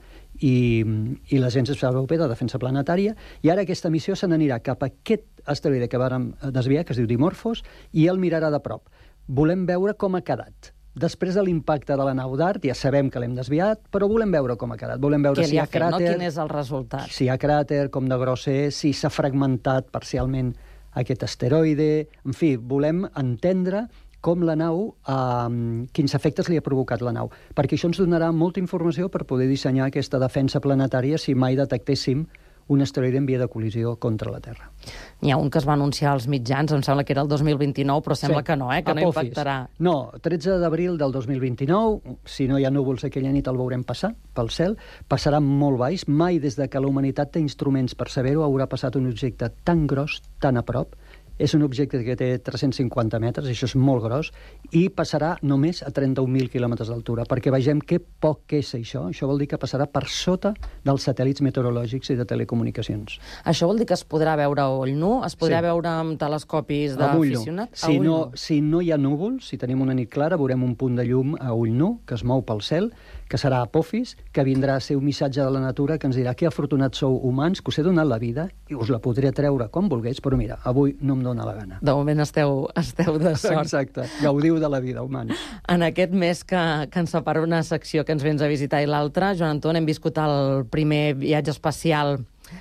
i l'Agència Espacial Europea de Defensa Planetària, i ara aquesta missió se n'anirà cap a aquest asteroide que vàrem desviar, que es diu Dimorphos, i el mirarà de prop. Volem veure com ha quedat. Després de l'impacte de la nau DART, ja sabem que l'hem desviat, però volem veure com ha quedat. Volem veure si hi ha cràter, quin és el resultat. Si hi ha cràter, com de gros és, si s'ha fragmentat parcialment aquest asteroide... En fi, volem entendre com la nau, quins efectes li ha provocat la nau, perquè això ens donarà molta informació per poder dissenyar aquesta defensa planetària si mai detectéssim un asteroide en via de col·lisió contra la Terra. N'hi ha un que es va anunciar als mitjans, em sembla que era el 2029, però sembla que no, que no impactarà. No, 13 d'abril del 2029, si no hi ha núvols aquella nit el veurem passar pel cel, passarà molt baix, mai des de que la humanitat té instruments per saber-ho haurà passat un objecte tan gros, tan a prop, És un objecte que té 350 metres, això és molt gros, i passarà només a 31.000 quilòmetres d'altura, perquè vegem que poc és això. Això vol dir que passarà per sota dels satèl·lits meteorològics i de telecomunicacions. Això vol dir que es podrà veure a ull nu? Es podrà veure amb telescopis d'aficionat? Si no hi ha núvols, si tenim una nit clara, veurem un punt de llum a ull nu que es mou pel cel, que serà Apophis, que vindrà a ser un missatge de la natura que ens dirà que afortunats sou humans, que us he donat la vida i us la podré treure com volgués, però mira, avui no em dóna la gana. De moment esteu de sort. Exacte, gaudiu de la vida, humans. En aquest mes que ens separa una secció que ens vens a visitar i l'altra, Joan Anton, hem viscut el primer viatge espacial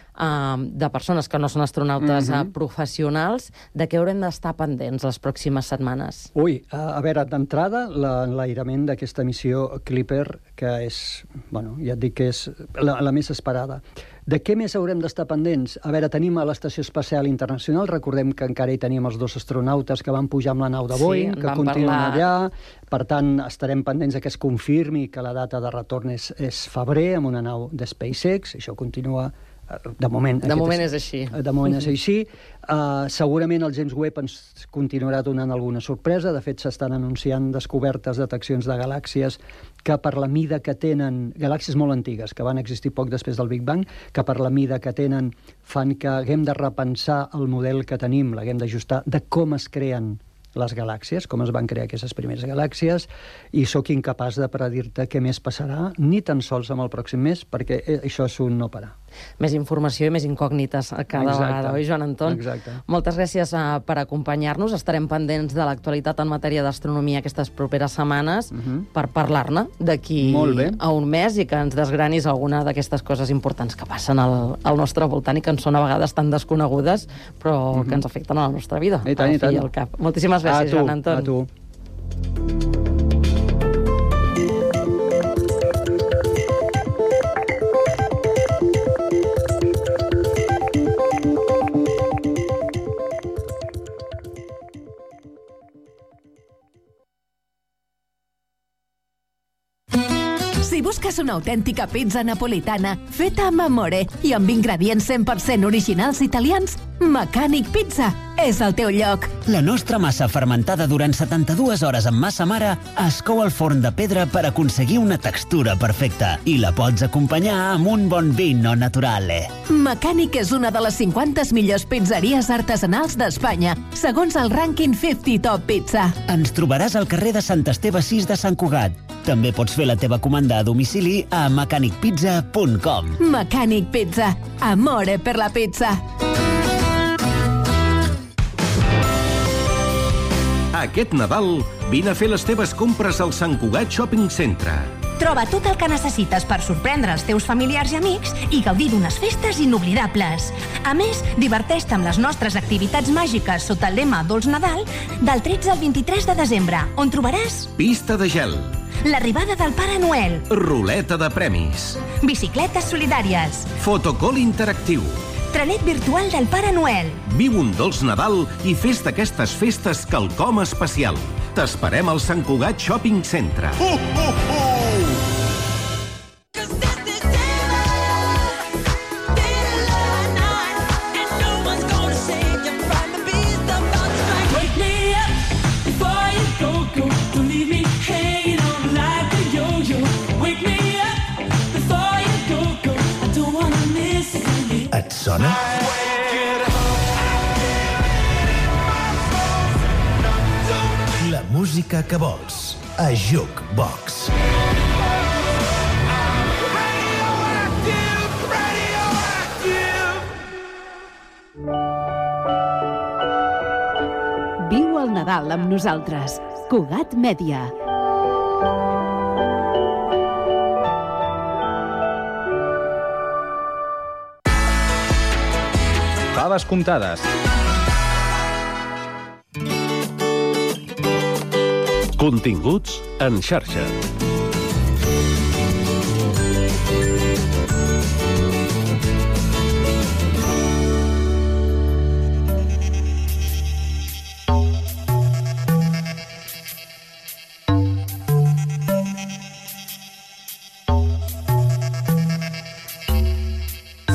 de persones que no són astronautes professionals. De què haurem d'estar pendents les pròximes setmanes? Ui, a veure, d'entrada, l'enlairament d'aquesta missió Clipper, que és, bueno, ja et dic que és la més esperada. De què més haurem d'estar pendents? A veure, tenim a l'Estació Espacial Internacional, recordem que encara hi teníem els 2 astronautes que van pujar amb la nau de Boeing, que continuen allà, per tant, estarem pendents que es confirmi que la data de retorn és febrer, amb una nau de SpaceX, això continua. De moment és així. De moment és així. Segurament el James Webb ens continuarà donant alguna sorpresa. De fet, s'estan anunciant descobertes, deteccions de galàxies que per la mida que tenen, galàxies molt antigues, que van existir poc després del Big Bang, que per la mida que tenen fan que haguem de repensar el model que tenim, l'haguem d'ajustar de com es creen les galàxies, com es van crear aquestes primeres galàxies, i sóc incapaç de predir-te què més passarà, ni tan sols amb el pròxim mes, perquè això és un no parar. Més informació i més incògnites cada vegada, oi, Joan Anton? Exacte. Moltes gràcies per acompanyar-nos. Estarem pendents de l'actualitat en matèria d'astronomia aquestes properes setmanes per parlar-ne d'aquí a un mes i que ens desgranis alguna d'aquestes coses importants que passen al nostre voltant i que ens són a vegades tan desconegudes, però que ens afecten a la nostra vida. I tant, i tant. Al cap. Moltíssimes gràcies, Joan Anton. A tu. Si busques una autèntica pizza napolitana feta amb amore i amb ingredients 100% originals italians, Mecànic Pizza és el teu lloc. La nostra massa fermentada durant 72 hores amb massa mare es cou al forn de pedra per aconseguir una textura perfecta i la pots acompanyar amb un bon vino naturale. Mecànic és una de les 50 millors pizzeries artesanals d'Espanya, segons el rànquing 50 Top Pizza. Ens trobaràs al carrer de Sant Esteve 6 de Sant Cugat. També pots fer la teva comanda a domicili a mecanicpizza.com. Mecànic Pizza. Amore per la pizza. Aquest Nadal, vine a fer les teves compres al Sant Cugat Shopping Centre. Troba tot el que necessites per sorprendre els teus familiars i amics i gaudir d'unes festes inoblidables. A més, diverteix-te amb les nostres activitats màgiques sota el lema Dolç Nadal del 13 al 23 de desembre, on trobaràs Pista de gel, l'arribada del Pare Noel, ruleta de premis, bicicletes solidàries, fotocall interactiu, trenet virtual del Pare Noel. Viu un dolç Nadal i fes d'aquestes festes quelcom especial. T'esperem al Sant Cugat Shopping Centre. Et sona? La música que vols a Jukebox. Viu el Nadal amb nosaltres. Cugat Mèdia. Faves comptades. Continguts en xarxa.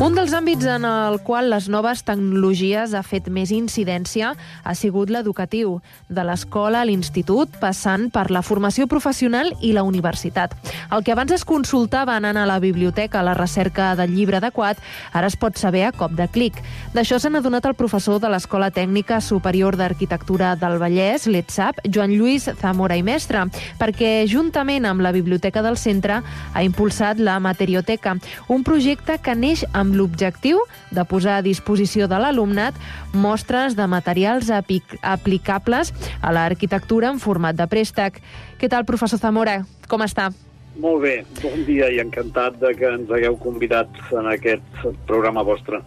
Un dels àmbits en el qual les noves tecnologies ha fet més incidència ha sigut l'educatiu, de l'escola a l'institut, passant per la formació professional i la universitat. El que abans es consultava anant a la biblioteca a la recerca del llibre adequat, ara es pot saber a cop de clic. D'això s'ha adonat el professor de l'Escola Tècnica Superior d'Arquitectura del Vallès, l'ETSAP, Joan Lluís Zamora i Mestre, perquè juntament amb la Biblioteca del Centre ha impulsat la Materioteca, un projecte que neix amb l'objectiu de posar a disposició de l'alumnat mostres de materials aplicables a l'arquitectura en format de préstec. Què tal, professor Zamora? Com està? Molt bé, bon dia i encantat de que ens hagueu convidat en aquest programa vostre.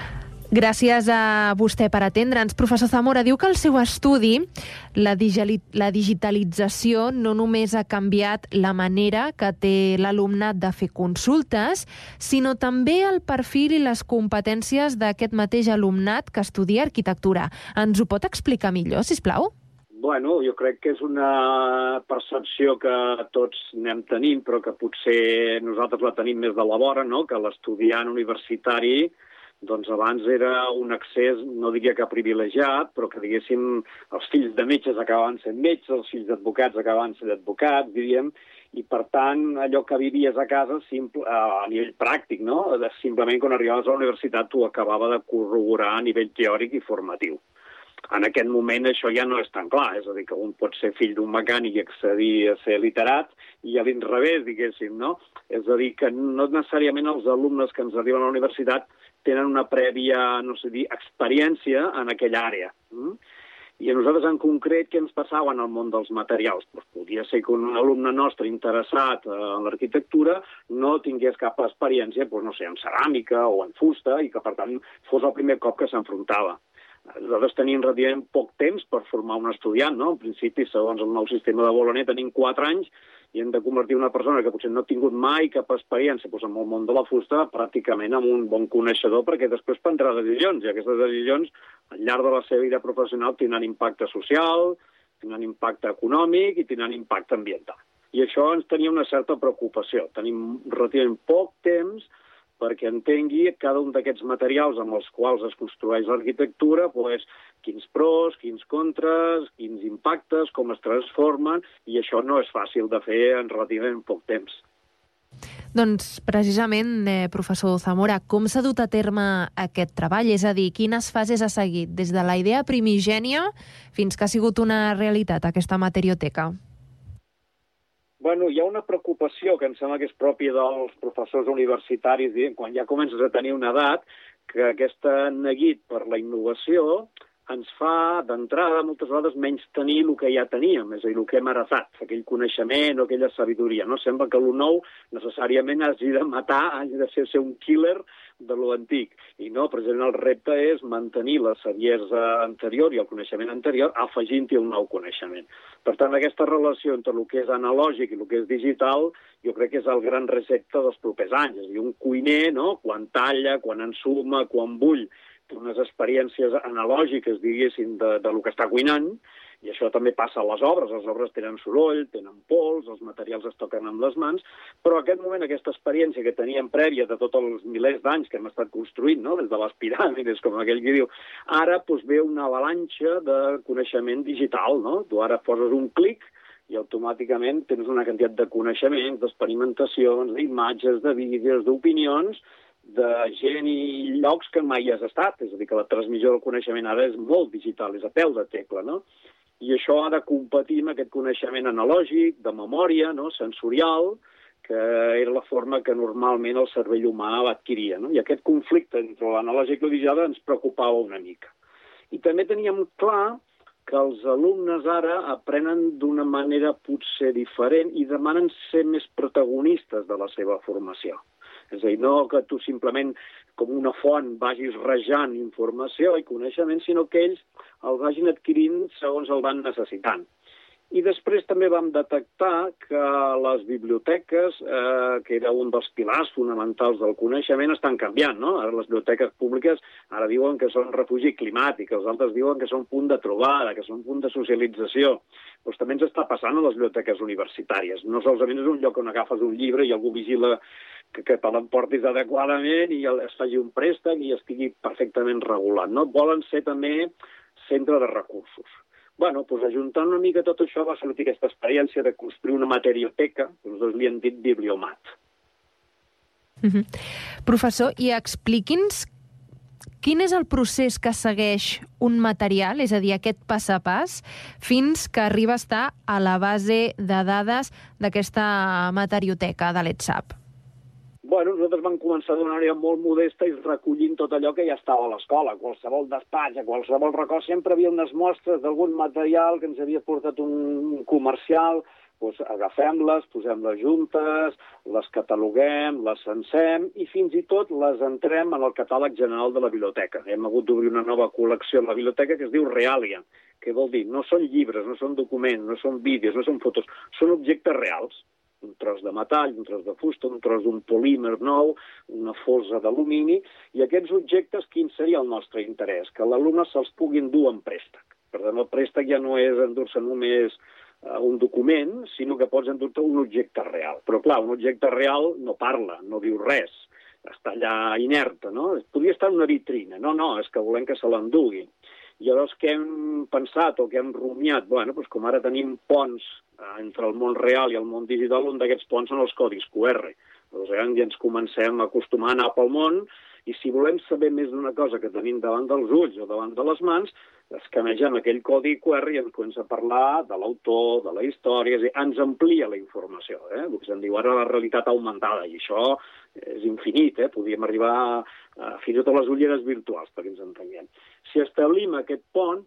Gràcies a vostè per atendre'ns. Professor Zamora, diu que el seu estudi, la digitalització, no només ha canviat la manera que té l'alumnat de fer consultes, sinó també el perfil i les competències d'aquest mateix alumnat que estudia arquitectura. Ens ho pot explicar millor, sisplau? Bueno, jo crec que és una percepció que tots anem tenint, però que potser nosaltres la tenim més de la vora, no? Que l'estudiant universitari doncs abans era un accés, no diria que privilegiat, però que, diguéssim, els fills de metges acabaven sent metges, els fills d'advocats acabaven sent advocats, diríem, i, per tant, allò que vivies a casa a nivell pràctic, no? Simplement, quan arribaves a la universitat, t'ho acabava de corroborar a nivell teòric i formatiu. En aquest moment això ja no és tan clar, és a dir, que un pot ser fill d'un mecànic i accedir a ser literat, i a l'inrevés, diguéssim, no? És a dir, que no necessàriament els alumnes que ens arriben a la universitat tenen una prèvia, no sé dir, experiència en aquella àrea. I a nosaltres en concret què ens passava en el món dels materials? Doncs podria ser que un alumne nostre interessat en l'arquitectura no tingués cap experiència, doncs no sé, en ceràmica o en fusta, i que per tant fos el primer cop que s'enfrontava. Nosaltres tenim relativament poc temps per formar un estudiant, no? En principi, segons el nou sistema de Bolonya, tenim 4 anys i hem de convertir una persona que potser no ha tingut mai cap experiència en el món de la fusta pràcticament en un bon coneixedor, perquè després prendrà decisions, i aquestes decisions al llarg de la seva vida professional tindran impacte social, tindran impacte econòmic i tindran impacte ambiental. I això ens tenia una certa preocupació. Tenim relativament poc temps perquè entengui cada un d'aquests materials amb els quals es construeix l'arquitectura, doncs, quins pros, quins contres, quins impactes, com es transformen, i això no és fàcil de fer en relativament poc temps. Doncs, precisament, professor Zamora, com s'ha dut a terme aquest treball? És a dir, quines fases ha seguit, des de la idea primigènia fins que ha sigut una realitat aquesta materioteca? Bueno, hi ha una preocupació que em sembla que és pròpia dels professors universitaris, quan ja comences a tenir una edat, que aquest neguit per la innovació ens fa, d'entrada, moltes vegades menys tenir el que ja teníem, és a dir, el que hem heretat, aquell coneixement o aquella sabidoria. No? Sembla que el nou necessàriament hagi de matar, hagi de ser un killer de l'antic. I no, precisament el repte és mantenir la saviesa anterior i el coneixement anterior afegint-hi un nou coneixement. Per tant, aquesta relació entre el que és analògic i el que és digital jo crec que és el gran recepte dels propers anys. És a dir, un cuiner, no? Quan talla, quan ensuma, quan bull, té unes experiències analògiques, diguéssim, de lo que està cuinant, i això també passa a les obres tenen soroll, tenen pols, els materials es toquen amb les mans, però en aquest moment aquesta experiència que teníem prèvia de tots els milers d'anys que hem estat construint, no? Des de les piràmides, com aquell que diu, ara doncs, ve una avalanxa de coneixement digital, no? Tu ara poses un clic i automàticament tens una quantitat de coneixements, d'experimentacions, d'imatges, de vídeos, d'opinions, de gent i llocs que mai has estat. És a dir, que la transmissió del coneixement ara és molt digital, és a peu de tecla, no? I això ha de competir amb aquest coneixement analògic, de memòria, no? Sensorial, que era la forma que normalment el cervell humà adquiria, no? I aquest conflicte entre l'analògic i el digital ens preocupava una mica. I també teníem clar que els alumnes ara aprenen d'una manera potser diferent i demanen ser més protagonistes de la seva formació. És a dir, no que tu simplement com una font vagis rejant informació i coneixement, sinó que ells el vagin adquirint segons el van necessitant. I després també vam detectar que les biblioteques, que era un dels pilars fonamentals del coneixement, estan canviant, no? Ara les biblioteques públiques ara diuen que són refugi climàtic, els altres diuen que són punt de trobada, que són punt de socialització. Doncs també ens està passant a les biblioteques universitàries. No solament és un lloc on agafes un llibre i algú vigila que te l'emportis adequadament i es faci un préstec i estigui perfectament regulat, no? Volen ser també centre de recursos. Bueno, doncs ajuntant una mica tot això va sortir aquesta experiència de construir una materioteca, nosaltres li hem dit Bibliomat. Professor, i expliqui'ns quin és el procés que segueix un material, és a dir, aquest pas a pas, fins que arriba a estar a la base de dades d'aquesta materioteca de l'ETSAP? Bueno, nosaltres vam començar d'una manera molt modesta i recollint tot allò que ja estava a l'escola. Qualsevol despatx, a qualsevol racó, sempre havia unes mostres d'algun material que ens havia portat un comercial. Doncs agafem-les, posem-les juntes, les cataloguem, les censem i fins i tot les entrem en el catàleg general de la biblioteca. Hem hagut d'obrir una nova col·lecció a la biblioteca que es diu Realia, que vol dir no són llibres, no són documents, no són vídeos, no són fotos, són objectes reals. Un tros de metall, un tros de fusta, un tros d'un polímer nou, una fosa d'alumini, i aquests objectes, quin seria el nostre interès? Que l'alumne se'ls pugui endur en préstec. Per tant, el préstec ja no és endur-se només un document, sinó que pots endur-te un objecte real. Però, clar, un objecte real no parla, no diu res, està allà inerta, no? Podria estar en una vitrina. No, és que volem que se l'endugui. I llavors què hem pensat o què hem rumiat? Bueno, doncs com ara tenim ponts entre el món real i el món digital, un d'aquests ponts són els codis QR. Llavors ja ens comencem a acostumar a anar pel món i si volem saber més d'una cosa que tenim davant dels ulls o davant de les mans, escanegem aquell codi QR i ens comença a parlar de l'autor, de la història, és a dir, ens amplia la informació. El que se'n diu ara la realitat augmentada, i això és infinit, podríem arribar fins i tot a les ulleres virtuals, perquè ens entenguem. Si establim aquest pont,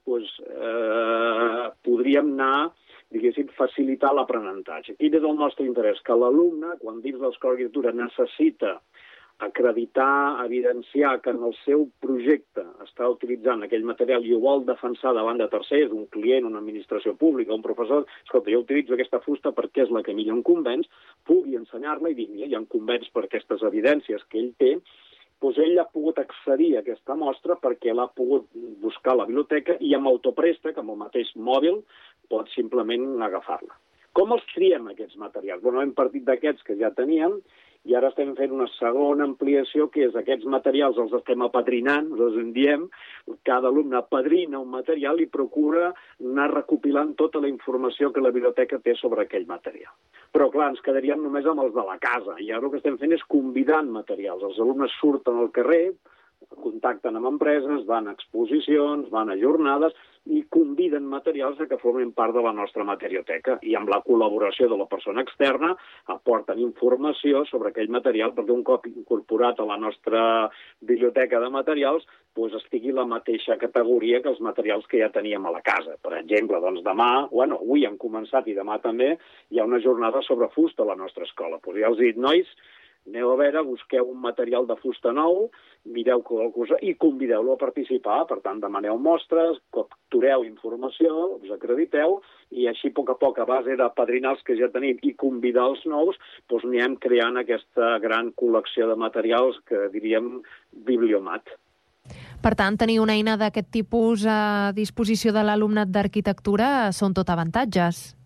podríem anar, diguéssim, facilitar l'aprenentatge. Quin és el nostre interès? Que l'alumne, quan dins l'escola d'arquitectura necessita acreditar, evidenciar que en el seu projecte està utilitzant aquell material i ho vol defensar davant de tercers, un client, una administració pública, un professor, escolta, jo utilitzo aquesta fusta perquè és la que millor em convenç, pugui ensenyar-la i dir, ja em convenç per aquestes evidències que ell té, doncs ell ha pogut accedir a aquesta mostra perquè l'ha pogut buscar a la biblioteca i amb autopréstec, amb el mateix mòbil, pot simplement agafar-la. Com els triem, aquests materials? Bueno, hem partit d'aquests que ja teníem i ara estem fent una segona ampliació, que és aquests materials els estem apadrinant, nosaltres en diem, cada alumne apadrina un material i procura anar recopilant tota la informació que la biblioteca té sobre aquell material. Però, clar, ens quedaríem només amb els de la casa, i ara el que estem fent és convidant materials. Els alumnes surten al carrer, contacten amb empreses, van a exposicions, van a jornades i conviden materials que formen part de la nostra materioteca i amb la col·laboració de la persona externa aporten informació sobre aquell material perquè un cop incorporat a la nostra biblioteca de materials doncs estigui la mateixa categoria que els materials que ja teníem a la casa. Per exemple, doncs demà, avui hem començat i demà també hi ha una jornada sobre fusta a la nostra escola. Doncs ja els he dit, nois, aneu a veure, busqueu un material de fusta nou, mireu qualque cosa i convideu-lo a participar. Per tant, demaneu mostres, captureu informació, us acrediteu i així, a poc, a base d'apadrinar els que ja tenim i convidar els nous, doncs anirem creant aquesta gran col·lecció de materials que diríem Bibliomat. Per tant, tenir una eina d'aquest tipus a disposició de l'alumnat d'arquitectura són tot avantatges.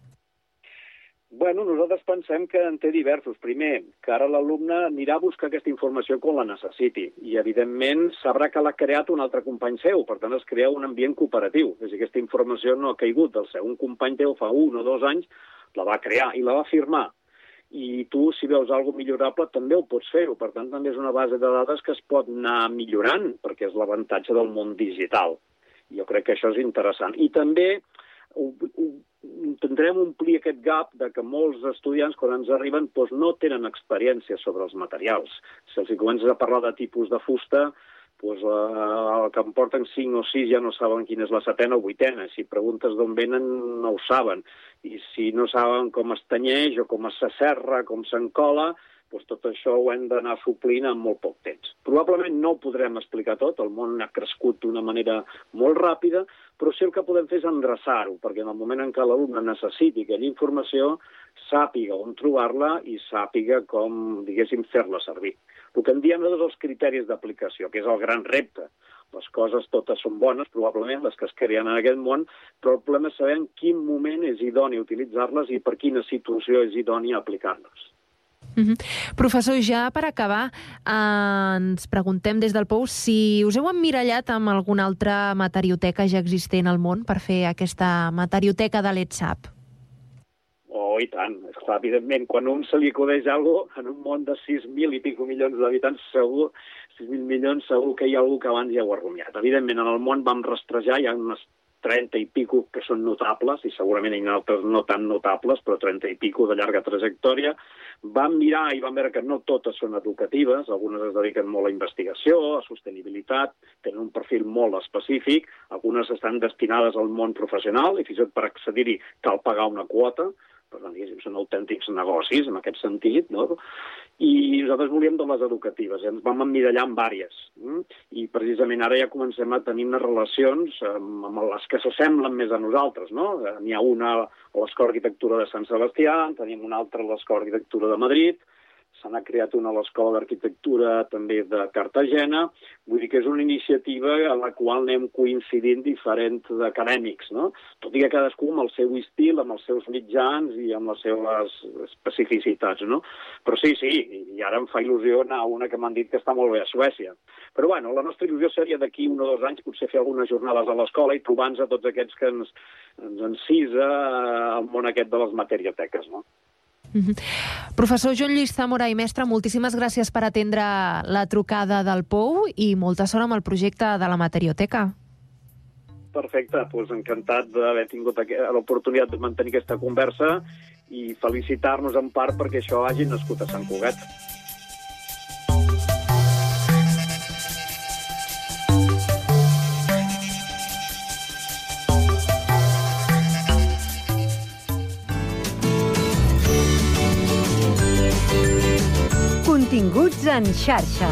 Bueno, nosaltres pensem que en té diversos. Primer, que ara l'alumne anirà a buscar aquesta informació quan la necessiti i, evidentment, sabrà que l'ha creat un altre company seu. Per tant, es crea un ambient cooperatiu. És a dir, aquesta informació no ha caigut del seu. Un company teu fa 1 o 2 anys la va crear i la va firmar. I tu, si veus alguna millorable, també ho pots fer-ho. Per tant, també és una base de dades que es pot anar millorant, perquè és l'avantatge del món digital. Jo crec que això és interessant. I també intentarem omplir aquest gap de que molts estudiants, quan ens arriben, doncs no tenen experiència sobre els materials. Si els comences a parlar de tipus de fusta, doncs el que en porten 5 o 6 ja no saben quina és la 7ª o 8ª. Si preguntes d'on venen, no ho saben. I si no saben com es tenyeix o com s'asserra, com s'encola, doncs tot això ho hem d'anar suplint en molt poc temps. Probablement no ho podrem explicar tot, el món ha crescut d'una manera molt ràpida, però sí el que podem fer és endreçar-ho, perquè en el moment en què l'alumne necessiti aquella informació, sàpiga on trobar-la i sàpiga com, diguéssim, fer-la servir. El que en diem tots els criteris d'aplicació, que és el gran repte. Les coses totes són bones, probablement, les que es creen en aquest món, però el problema és saber en quin moment és idoni utilitzar-les i per quina situació és idoni aplicar-les. Professor, ja per acabar, ens preguntem des del POU si us heu emmirallat amb alguna altra materioteca ja existent al món per fer aquesta materioteca de l'ETSAP. Oh, i tant. Esclar, evidentment, quan a un se li acudeix alguna cosa, en un món de 6.000 i pico milions d'habitants, segur, 6.000 milions, segur que hi ha algú que abans ja ho ha rumiat. Evidentment, en el món vam rastrejar, hi ha unes 30 i pico que són notables, i segurament hi ha altres no tan notables, però 30 i pico de llarga trajectòria. Vam mirar i vam veure que no totes són educatives, algunes es dediquen molt a investigació, a sostenibilitat, tenen un perfil molt específic, algunes estan destinades al món professional, i fins i tot per accedir-hi cal pagar una quota, per tant, són autèntics negocis en aquest sentit, no? I nosaltres volíem de les educatives, ens vam emmirallar amb vàries, i precisament ara ja comencem a tenir unes relacions amb les que s'assemblen més a nosaltres, no? N'hi ha una a l'Escola d'Arquitectura de Sant Sebastià, en tenim una altra a l'Escola d'Arquitectura de Madrid, se n'ha creat una a l'Escola d'Arquitectura també de Cartagena, vull dir que és una iniciativa en la qual anem coincidint diferents acadèmics, no? Tot i que cadascú amb el seu estil, amb els seus mitjans i amb les seves especificitats, no? Però sí, i ara em fa il·lusió anar a una que m'han dit que està molt bé a Suècia. Però bueno, la nostra il·lusió seria d'aquí 1 o 2 anys potser fer algunes jornades a l'escola i trobar-nos a tots aquests que ens encisa el món aquest de les materioteques, no? Professor Joan Lluís Zamora i mestre, moltíssimes gràcies per atendre la trucada del POU i molta sort amb el projecte de la materioteca. Perfecte, doncs encantat d'haver tingut l'oportunitat de mantenir aquesta conversa i felicitar-nos en part perquè això hagi nascut a Sant Cugat. Continguts en xarxa.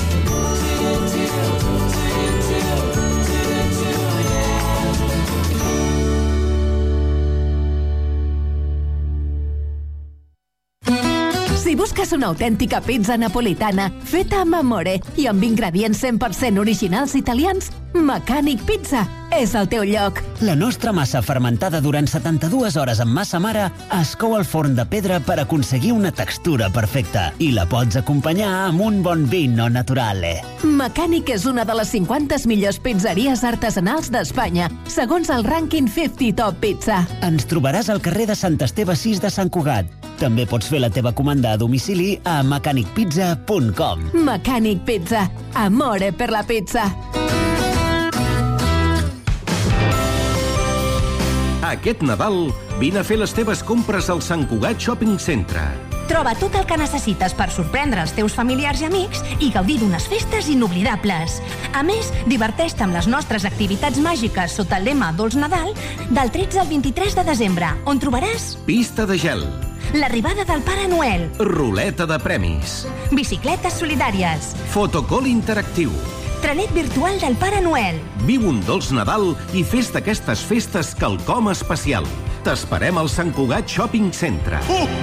Si busques una autèntica pizza napolitana feta amb amore i amb ingredients 100% originals italians, Mecànic Pizza és el teu lloc. La nostra massa fermentada durant 72 hores amb massa mare es cou al forn de pedra per aconseguir una textura perfecta i la pots acompanyar amb un bon vino naturale. Mecànic és una de les 50 millors pizzeries artesanals d'Espanya, segons el rànquing 50 Top Pizza. Ens trobaràs al carrer de Sant Esteve 6 de Sant Cugat. També pots fer la teva comanda a domicili a mecanicpizza.com. Mecànic Pizza. Amore per la pizza. Aquest Nadal, vine a fer les teves compres al Sant Cugat Shopping Centre. Troba tot el que necessites per sorprendre els teus familiars i amics i gaudir d'unes festes inoblidables. A més, diverteix-te amb les nostres activitats màgiques sota el lema Dolç Nadal del 13 al 23 de desembre, on trobaràs Pista de gel, l'arribada del Pare Noel, ruleta de premis, bicicletes solidàries, fotocall interactiu, trenet virtual del Pare Noel. Viu un dolç Nadal i fes d'aquestes festes quelcom especial. T'esperem al Sant Cugat Shopping Centre.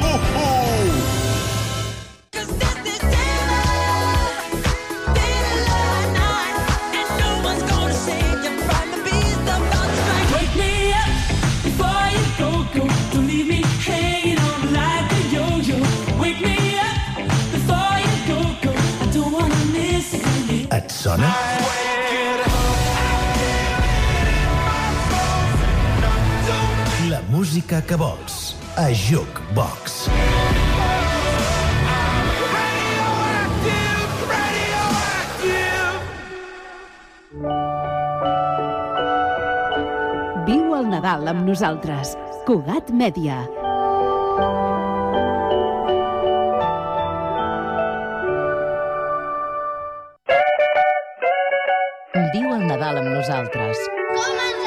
Et sona? La música que vols a Jukebox. Viu el Nadal amb nosaltres. Cugat Mèdia. Viu el Nadal amb nosaltres. Com el